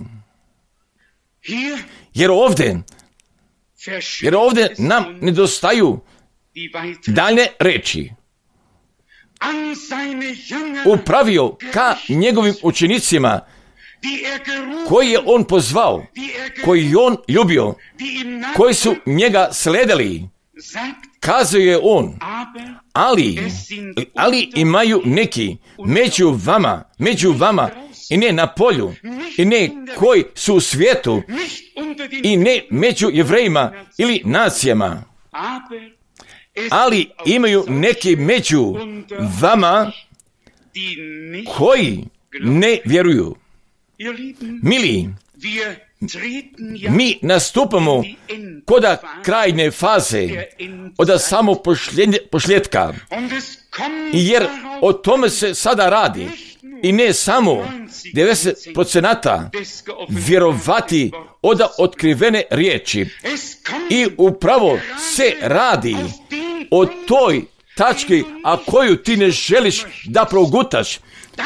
Jer ovdje, jer ovdje nam nedostaju daljne reči. Upravio ka njegovim učenicima koji je on pozvao, koji je on ljubio, koji su njega sledili. Kazuje on, ali, ali imaju neki među vama, među vama, i ne na polju, i ne koji su u svijetu, i ne među Jevrejima ili nacijama, ali imaju neki među vama koji ne vjeruju. Mili, mi nastupamo koda krajne faze, od samo pošljetka, jer o tome se sada radi. I ne samo devedeset posto vjerovati od otkrivene riječi. I upravo se radi o toj tački, a koju ti ne želiš da progutaš.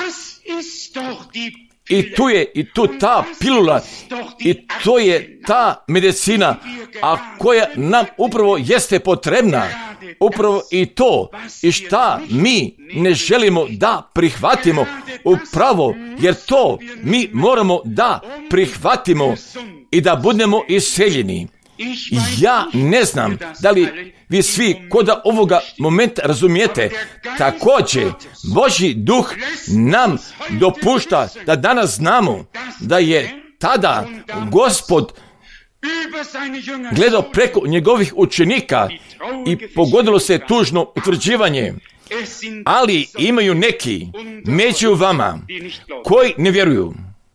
I tu je i tu ta pilula, i to je ta medicina, a koja nam upravo jeste potrebna. Upravo i to, i šta mi ne želimo da prihvatimo, upravo, jer to mi moramo da prihvatimo i da budemo iseljeni. Ja ne znam da li vi svi koda ovoga momenta razumijete. Također, Božji duh nam dopušta da danas znamo da je tada Gospod gledao preko njegovih učenika i pogodilo se tužno utvrđivanje. Ali imaju neki među vama koji ne vjeruju.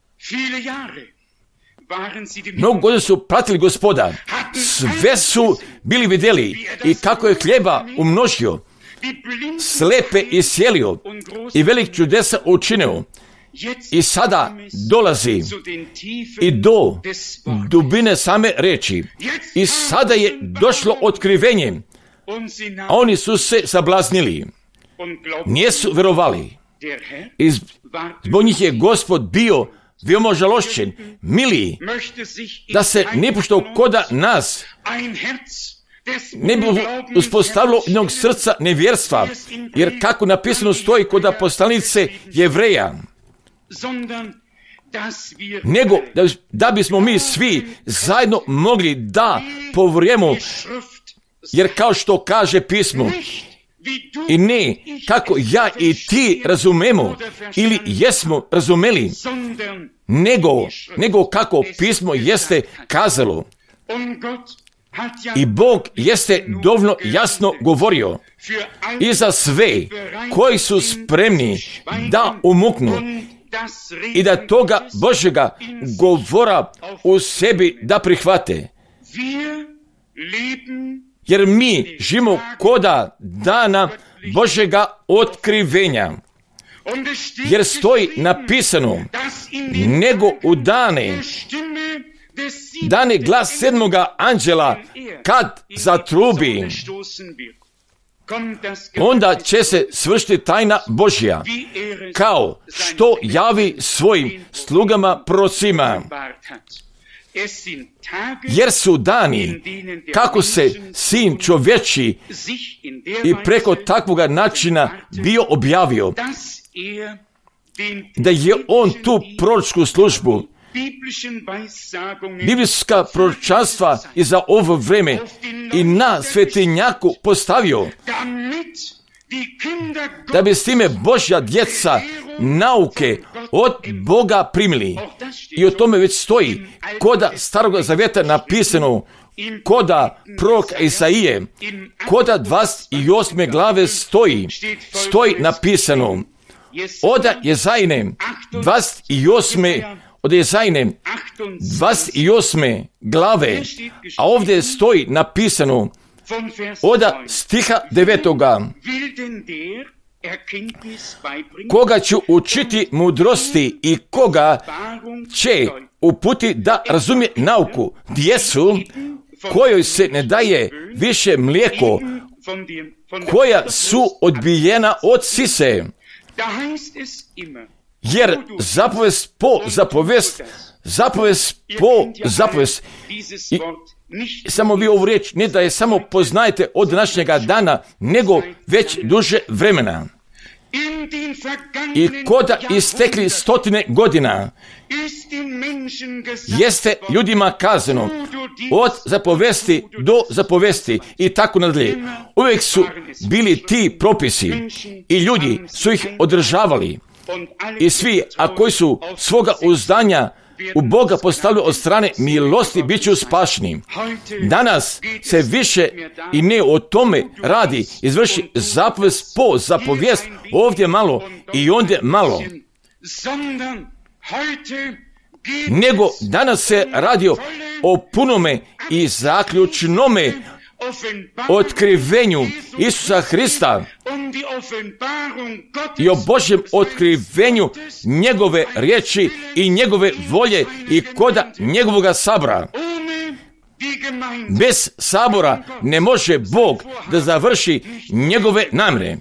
Mnogo godina su pratili Gospoda, sve su bili vidjeli i kako je hljeba umnožio, slepe isjelio i velik čudesa učinio. I sada dolazi i do dubine same reči. I sada je došlo otkrivenje, a oni su se sablaznili, nisu vjerovali. I zbog njih je Gospod bio veoma žalošćen. Mili, da se nipošto koda nas ne bi uspostavilo jednog srca nevjerstva, jer kako napisano stoji koda poslanice Jevreja, nego da, da bismo mi svi zajedno mogli da povrijemo, jer kao što kaže pismo, i ne kako ja i ti razumemo ili jesmo razumeli, nego, nego kako pismo jeste kazalo. I Bog jeste dovoljno jasno govorio i za sve koji su spremni da umuknu i da toga Božjega govora u sebi da prihvate. Jer mi živimo koda dana Božjega otkrivenja. Jer stoji napisano, nego u dane, dane glas sedmoga anđela kad zatrubi. onda će se svršiti tajna Božja, kao što javi svojim slugama prorocima. Jer su dani kako se Sin čovječi i preko takvoga načina bio objavio, da je on tu proročku službu, biblijska proročanstva i za ovo vrijeme i na svetinjaku postavio, da bi s time Božja djeca nauke od Boga primili. I o tome već stoji koda Staroga Zavjeta napisano, koda proroka Isaije, koda dvadeset osme glave stoji, stoji napisano, oda Jezajne dvadeset osme od Jezajne dvadeset osme glave, a ovdje stoji napisano oda stiha devetoga, koga ću učiti mudrosti i koga će uputi da razumije nauku, djecu kojoj se ne daje više mlijeko, koja su odbijena od sise. Jer zapovest po zapovest, zapovest po zapovest, i samo vi ovu riječ ne da je samo poznajete od današnjega dana, nego već duže vremena. I koda istekli stotine godina, jeste ljudima kazano od zapovesti do zapovesti i tako nadalje. Uvijek su bili ti propisi i ljudi su ih održavali. I svi, a koji su svoga uzdanja u Boga postavili od strane milosti, bit će spašeni. Danas se više i ne o tome radi, izvrši zapovest po zapovijest, ovdje malo i ondje malo. Nego danas se radi o punome i zaključnome otkrivenju Isusa Hrista i o Božjem otkrivenju njegove riječi i njegove volje i koda njegovoga sabora. Bez sabora ne može Bog da završi njegove namjere.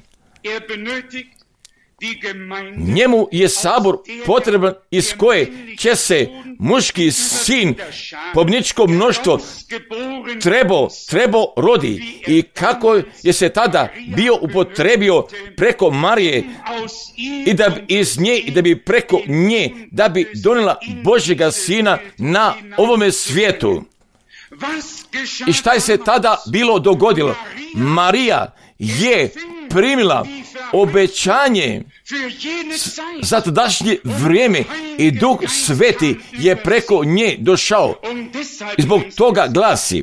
Njemu je sabor potreban iz koje će se muški sin, pobničko mnoštvo trebao, trebao rodi i kako je se tada bio upotrebio preko Marije i da bi iz nje i da bi preko nje da bi donijela Božjega sina na ovome svijetu. I šta je se tada bilo dogodilo? Marija je primila obećanje za tadašnje vrijeme i Duh Sveti je preko nje došao. I zbog toga glasi,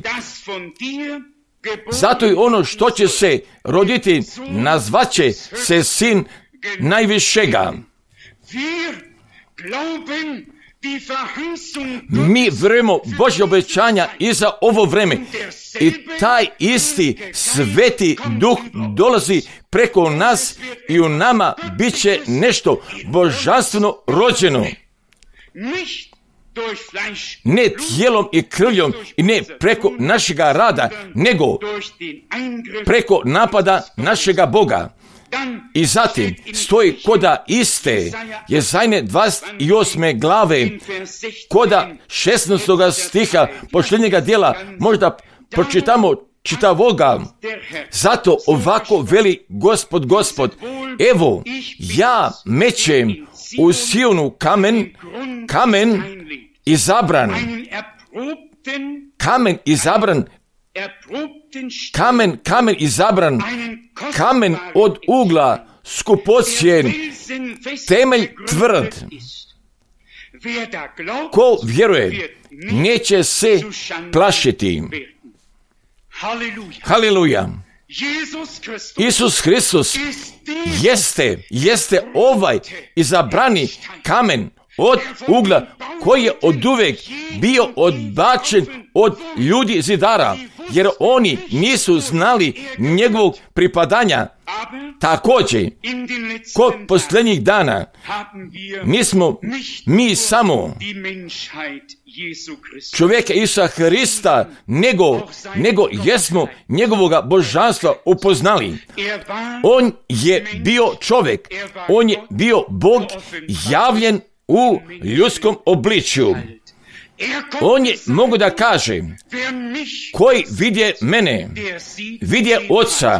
zato i ono što će se roditi nazvaće se sin najvišega. Mi vjerujemo Božje obećanja i za ovo vrijeme i taj isti sveti Duh dolazi preko nas i u nama bit će nešto božanstveno rođeno. Ne tijelom i krvljom i ne preko našega rada, nego preko napada našega Boga. I zatim stoji koda iste Jezajne dvadeset osme glave, koda šesnaestoga stiha posljednjega dijela, možda pročitamo čitavoga. Zato ovako veli Gospod, Gospod, evo ja mećem u Sionu kamen, kamen izabran, kamen izabran, kamen, kamen izabran, kamen od ugla, skupocjen, temelj tvrd. Ko vjeruje, neće se plašiti. Haleluja. Isus Hristos jeste, jeste ovaj izabrani kamen od ugla koji je oduvijek bio odbačen od ljudi zidara, jer oni nisu znali njegovog pripadanja, Također, kod posljednjih dana nismo mi samo čovjeka Isusa Hrista, nego, nego jesmo njegovoga božanstva upoznali. On je bio čovjek, on je bio Bog javljen u ljudskom obličju. On je mogu da kaže, koji vidje mene, vidje Oca.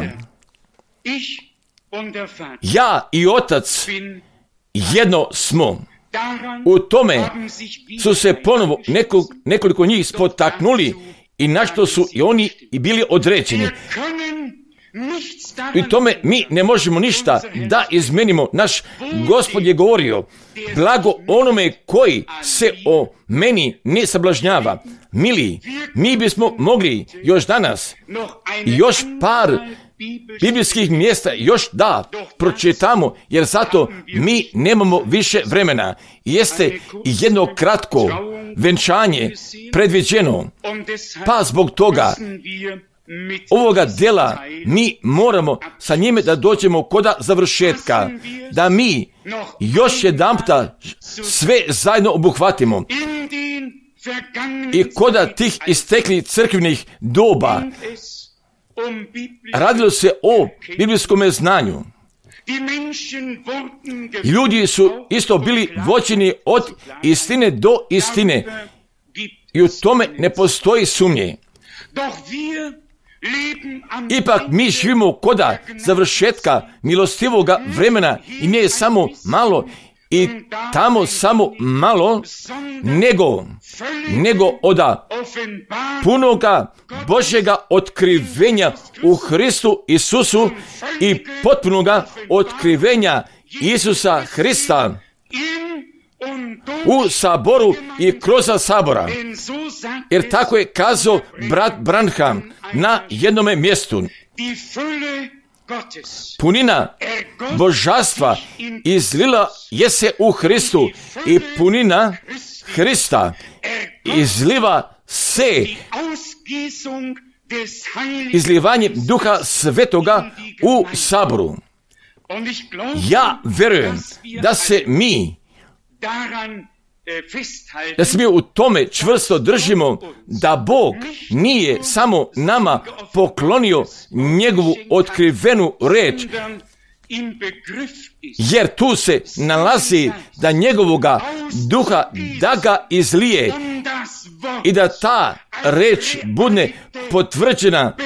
Ja i Otac jedno smo. U tome su se ponovo neko, nekoliko njih spotaknuli i na što su i oni i bili određeni. I tome mi ne možemo ništa da izmenimo. Naš Gospod je govorio, blago onome koji se o meni ne sablažnjava. Mili, mi bismo mogli još danas još par biblijskih mjesta još da pročitamo, jer zato mi nemamo više vremena. Jeste jedno kratko venčanje predviđeno, pa zbog toga ovoga djela mi moramo sa njime da dođemo koda završetka, da mi još jedanputa sve zajedno obuhvatimo i koda tih istekli crkvenih doba. Radilo se o biblijskom znanju. Ljudi su isto bili vođeni od istine do istine i u tome ne postoji sumnje. Ipak mi živimo koda završetka milostivoga vremena i nije samo malo i tamo samo malo, nego, nego oda punoga Božjega otkrivenja u Hristu Isusu i potpunoga otkrivenja Isusa Hrista u saboru i kroz sabora. Jer tako je kazao brat Branham na jednome mjestu. Punina božanstva izlila je se u Hristu i punina Hrista izliva se izlivanjem Duha Svetoga u saboru. Ja vjerujem da se mi da se mi u tome čvrsto držimo, da Bog nije samo nama poklonio njegovu otkrivenu reč, jer tu se nalazi da njegovoga duha da ga izlije i da ta reč bude potvrđena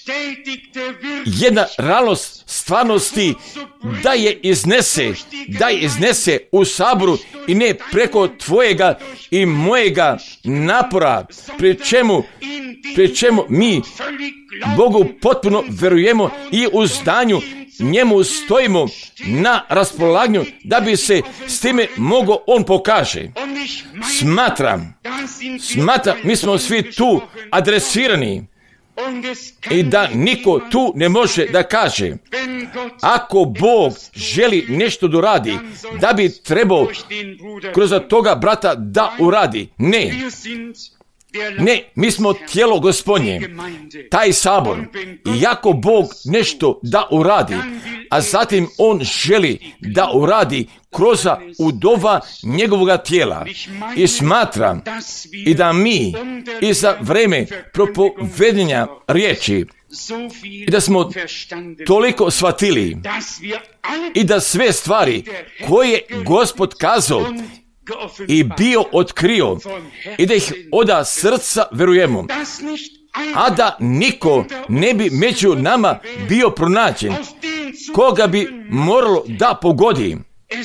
jedna realnost stvarnosti, da je iznese, da je iznese u saboru i ne preko tvojega i mojega napora, pri čemu, pri čemu mi Bogu potpuno verujemo i u zdanju njemu stojimo na raspolaganju da bi se s time mogo on pokaže. Smatram, smatram, mi smo svi tu adresirani i da niko tu ne može da kaže, ako Bog želi nešto da uradi, da bi trebao kroz toga brata da uradi. Ne. Ne, mi smo tijelo Gospodnje, taj sabor. I ako Bog nešto da uradi, a zatim On želi da uradi kroz udova njegovoga tijela. I smatram i da mi i za vreme propovedenja riječi i da smo toliko shvatili i da sve stvari koje Gospod kazao i bio otkrio i da ih oda srca verujemo, a da niko ne bi među nama bio pronađen, koga bi moralo da pogodi.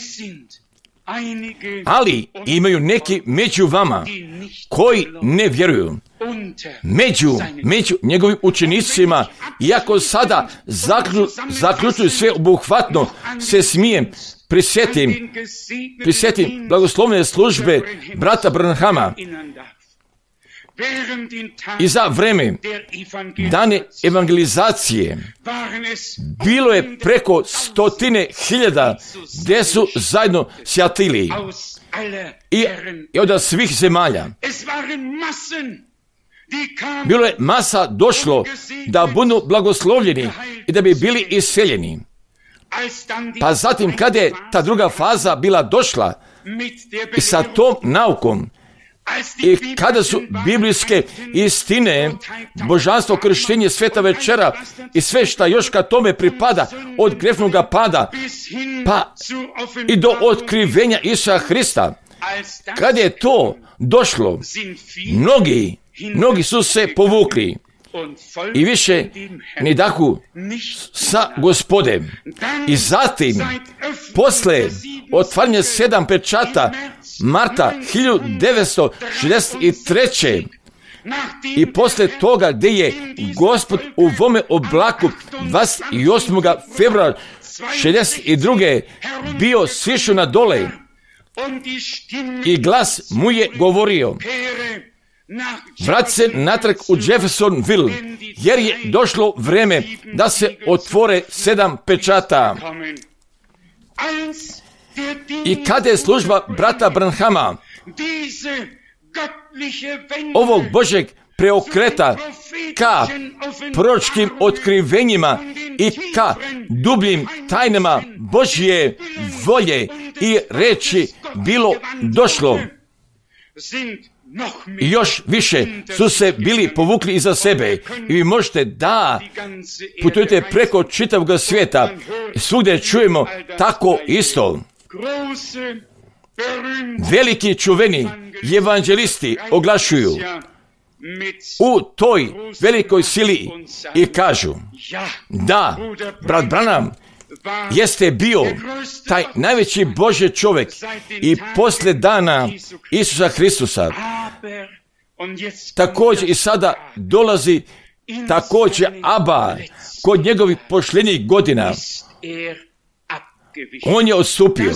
Ali imaju neki među vama koji ne vjeruju. Među, među njegovim učenicima, iako sada zaklju, zaključuju sve obuhvatno, se smijem prisjetim, prisjetim blagoslovne službe brata Branhama i za vreme dane evangelizacije bilo je preko stotine hiljada gdje su zajedno sjatili i, i od svih zemalja. Bilo je masa došlo da budu blagoslovljeni i da bi bili iseljeni. Pa zatim kad je ta druga faza bila došla i sa tom naukom, i kada su biblijske istine, božanstvo, krštenje, sveta večera i sve šta još ka tome pripada od grefnoga pada pa i do otkrivenja Isusa Hrista, kad je to došlo, mnogi, mnogi su se povukli i više ni dahu sa Gospodem. I zatim, posle otvaranja sedam pečata, marta hiljadu devetsto šezdeset treće. i posle toga gdje je Gospod u vome oblaku dvadeset osmog februara šezdeset druge bio sišao na dole i glas mu je govorio: vrati se natrag u Jeffersonville, jer je došlo vreme da se otvore sedam pečata. I kada je služba brata Branhama ovog Božeg preokreta ka proročkim otkrivenjima i ka dubljim tajnama Božje volje i reči bilo došlo, i još više su se bili povukli iza sebe. I vi možete da putujete preko čitavog svijeta, svugdje čujemo tako isto. Veliki čuveni evanđelisti oglašuju u toj velikoj sili i kažu: da, brat Branham jeste bio taj najveći Božji čovjek i posle dana Isusa Hristusa. Također i sada dolazi također Aba kod njegovih pošljenjih godina. On je odstupio.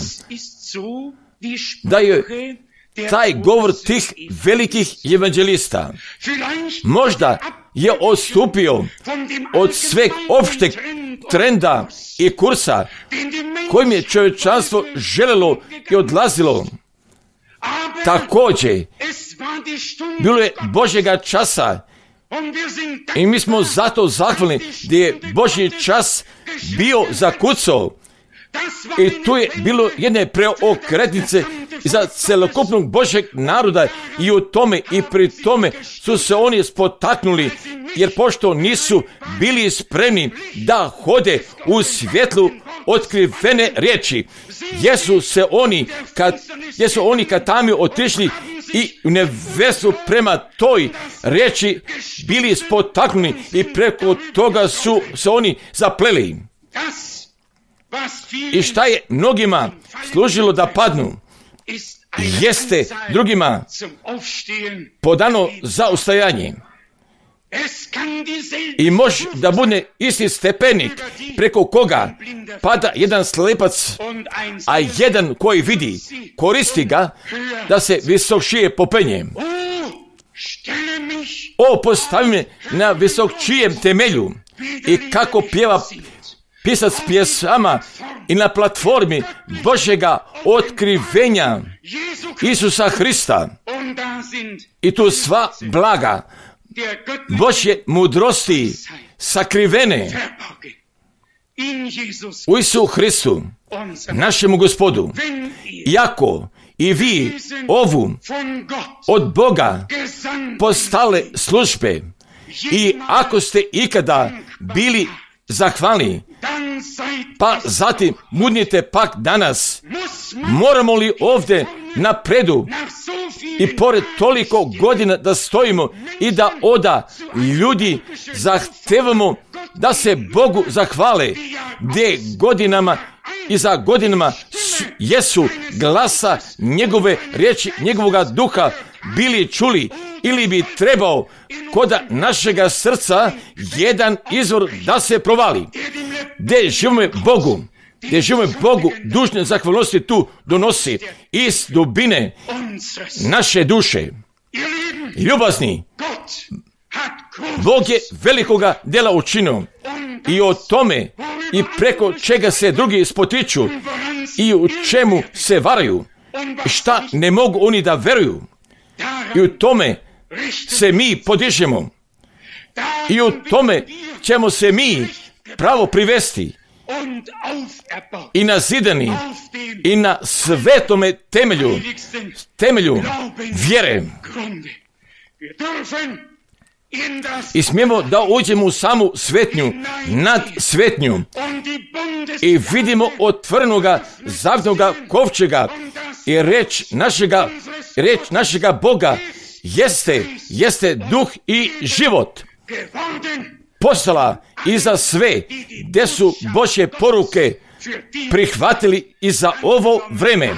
Da je taj govor tih velikih evanđelista možda je odstupio od sveg opšteg trenda i kursa kojim je čovječanstvo želelo i odlazilo. Također bilo je Božjega časa i mi smo zato zahvalni gdje je Božji čas bio zakucao. I tu je bilo jedne preokretnice za celokupnog Božjeg naroda i u tome i pri tome su se oni spotaknuli, jer pošto nisu bili spremni da hode u svjetlu otkrivene riječi, jesu se oni kad, jesu oni kad tamo otišli i u nevesu prema toj riječi bili spotaknuli i preko toga su se oni zapleli. I šta je mnogima služilo da padnu, jeste drugima podano za ustajanje. I može da bude isti stepenik preko koga pada jedan slepac, a jedan koji vidi koristi ga da se visokšije popenje. O, postavi me na visokčijem temelju. I kako pjeva pisac pjesama i na platformi Božjega otkrivenja Isusa Hrista. I tu sva blaga Božje mudrosti sakrivene u Isusu Hristu, našemu Gospodu. Iako i vi ovu od Boga postale službe, i ako ste ikada bili zahvalni, pa zatim mudnite pak danas, moramo li ovdje napredu i pored toliko godina da stojimo i da oda ljudi zahtevamo da se Bogu zahvale, gdje godinama i za godinama jesu glasa njegove riječi, njegovoga duha bili čuli, ili bi trebao koda našega srca jedan izvor da se provali, gdje živimo Bogu, gdje živimo Bogu dužne zahvalnosti tu donosi iz dubine naše duše. Ljubazni, Bog je velikoga dela učinio i o tome i preko čega se drugi spotiču i u čemu se varaju, šta ne mogu oni da veruju, i u tome se mi podižemo i u tome ćemo se mi pravo privesti i nazidani i na svetome temelju, temelju vjere. I smijemo da uđemo u samu svetnju, nad svetnju i vidimo otvorenoga zavnoga kovčega i reč našega, reč našega Boga jeste, jeste duh i život. Postala i za sve, gdje su Božje poruke prihvatili i za ovo vreme.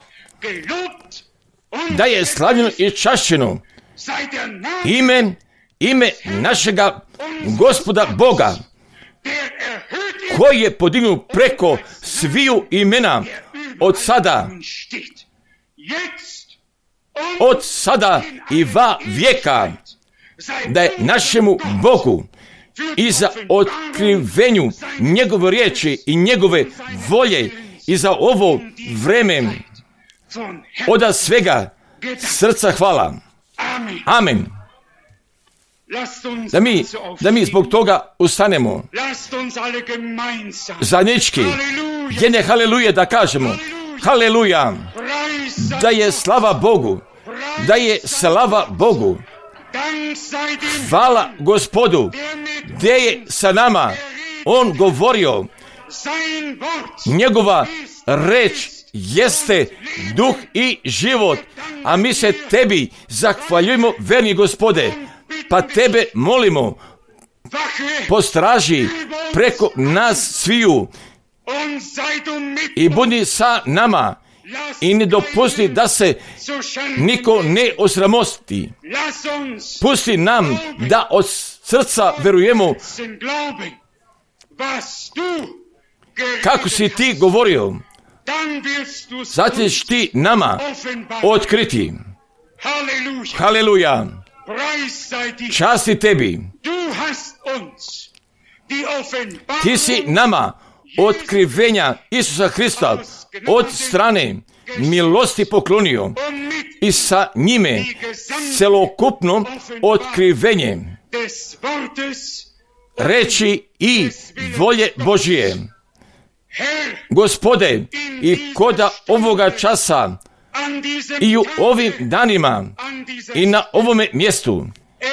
Da je slavljeno i čašćeno ime, ime našega Gospoda Boga, koji je podignuo preko sviju imena od sada, od sada i va vijeka, da je našemu Bogu i za otkrivenju njegove riječi i njegove volje i za ovo vreme od svega srca hvala. Amen. Da mi, da mi zbog toga ustanemo zajednički jedne haleluje da kažemo haleluja, da je slava Bogu, da je slava Bogu. Hvala Gospodu, gdje je sa nama on govorio, njegova reč jeste duh i život, a mi se tebi zahvaljujemo, verni Gospode, pa tebe molimo, postraži preko nas sviju i budi sa nama i ne dopusti da se niko ne osramoti. Pusti nam da od srca verujemo kako si ti govorio, zatim ćeš ti nama otkriti. Haleluja. Časti tebi. Ti si nama otkrivenja Isusa Hrista od strane milosti poklonio i sa njime celokupno otkrivenje reči i volje Božije. Gospode, i koda ovoga časa i u ovim danima i na ovome mjestu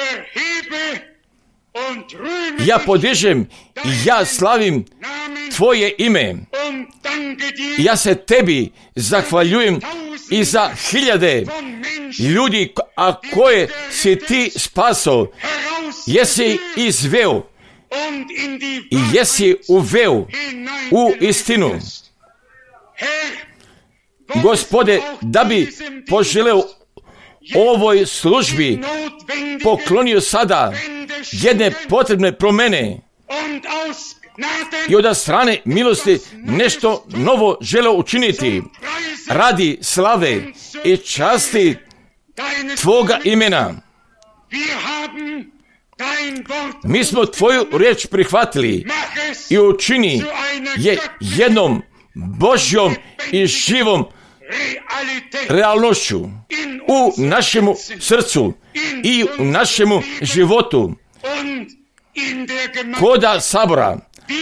ja podižem i ja slavim Tvoje ime. Ja se tebi zahvaljujem i za hiljade ljudi, a koje si ti spaso, jesi izveo i jesi uveo u istinu. Gospode, da bi poželeo ovoj službi poklonio sada jedne potrebne promjene i od strane milosti nešto novo žele učiniti radi slave i časti Tvoga imena. Mi smo Tvoju riječ prihvatili i učini je jednom Božjom i živom realnošću u našemu srcu i u našemu životu koda sabora.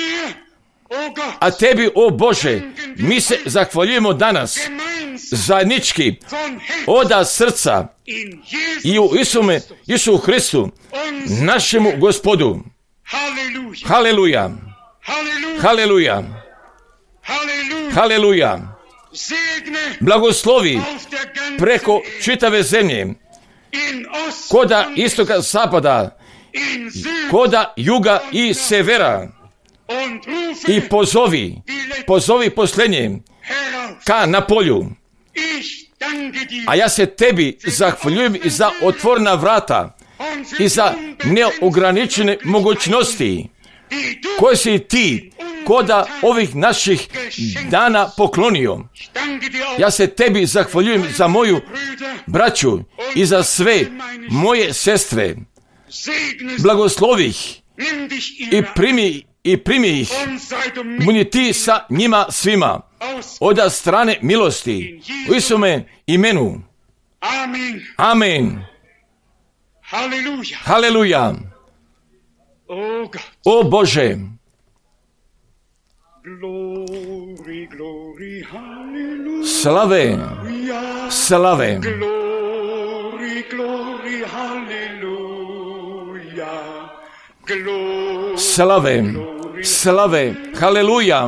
A tebi, o Bože, mi se zahvaljujemo danas zajednički od srca i u Isume, Isu Hristu, našemu Gospodu. Haleluja. Haleluja. Haleluja. Blagoslovi preko čitave zemlje, koda istoka zapada, koda juga i severa, i pozovi, pozovi posljednje ka na polju. A ja se tebi zahvaljujem i za otvorena vrata i za neograničene mogućnosti koje si ti koda ovih naših dana poklonio. Ja se tebi zahvaljujem za moju braću i za sve moje sestre. Blagoslovi ih i primi, i primi ih. Budi ti sa njima svima od strane milosti u Isume imenu. Amen. Haleluja. O Bože, Slave, slave. Slave, slave, haleluja.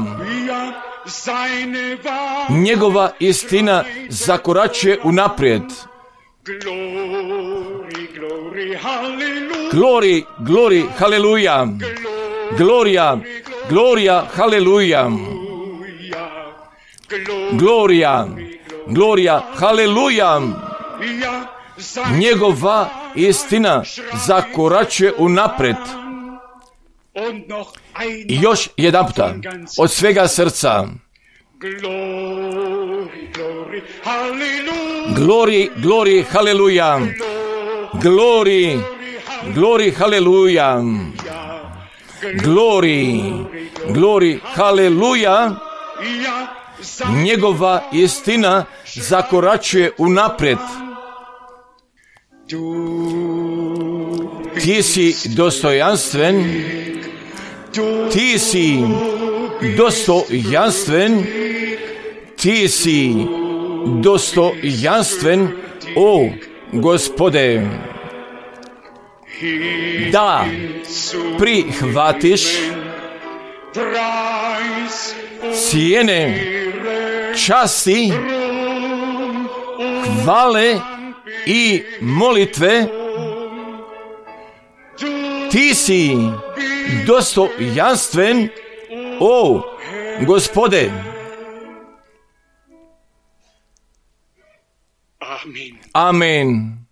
Njegova istina zakoračuje unaprijed. Glori, glori, haleluja. Gloria, gloria, haleluja. Gloria, gloria, haleluja. Njegova istina zakoračuje unaprijed. I još jedanputa, od svega srca. Glori, glori, haleluja. Glori, glori, haleluja. Glori, glori, haleluja. Njegova istina zakoračuje unaprijed. Ti si dostojanstven, ti si dostojanstven, ti si dostojanstven, o Gospode, da prihvatiš cijene časti, hvale i molitve. Ti si dostojanstven, o Gospode. Amen.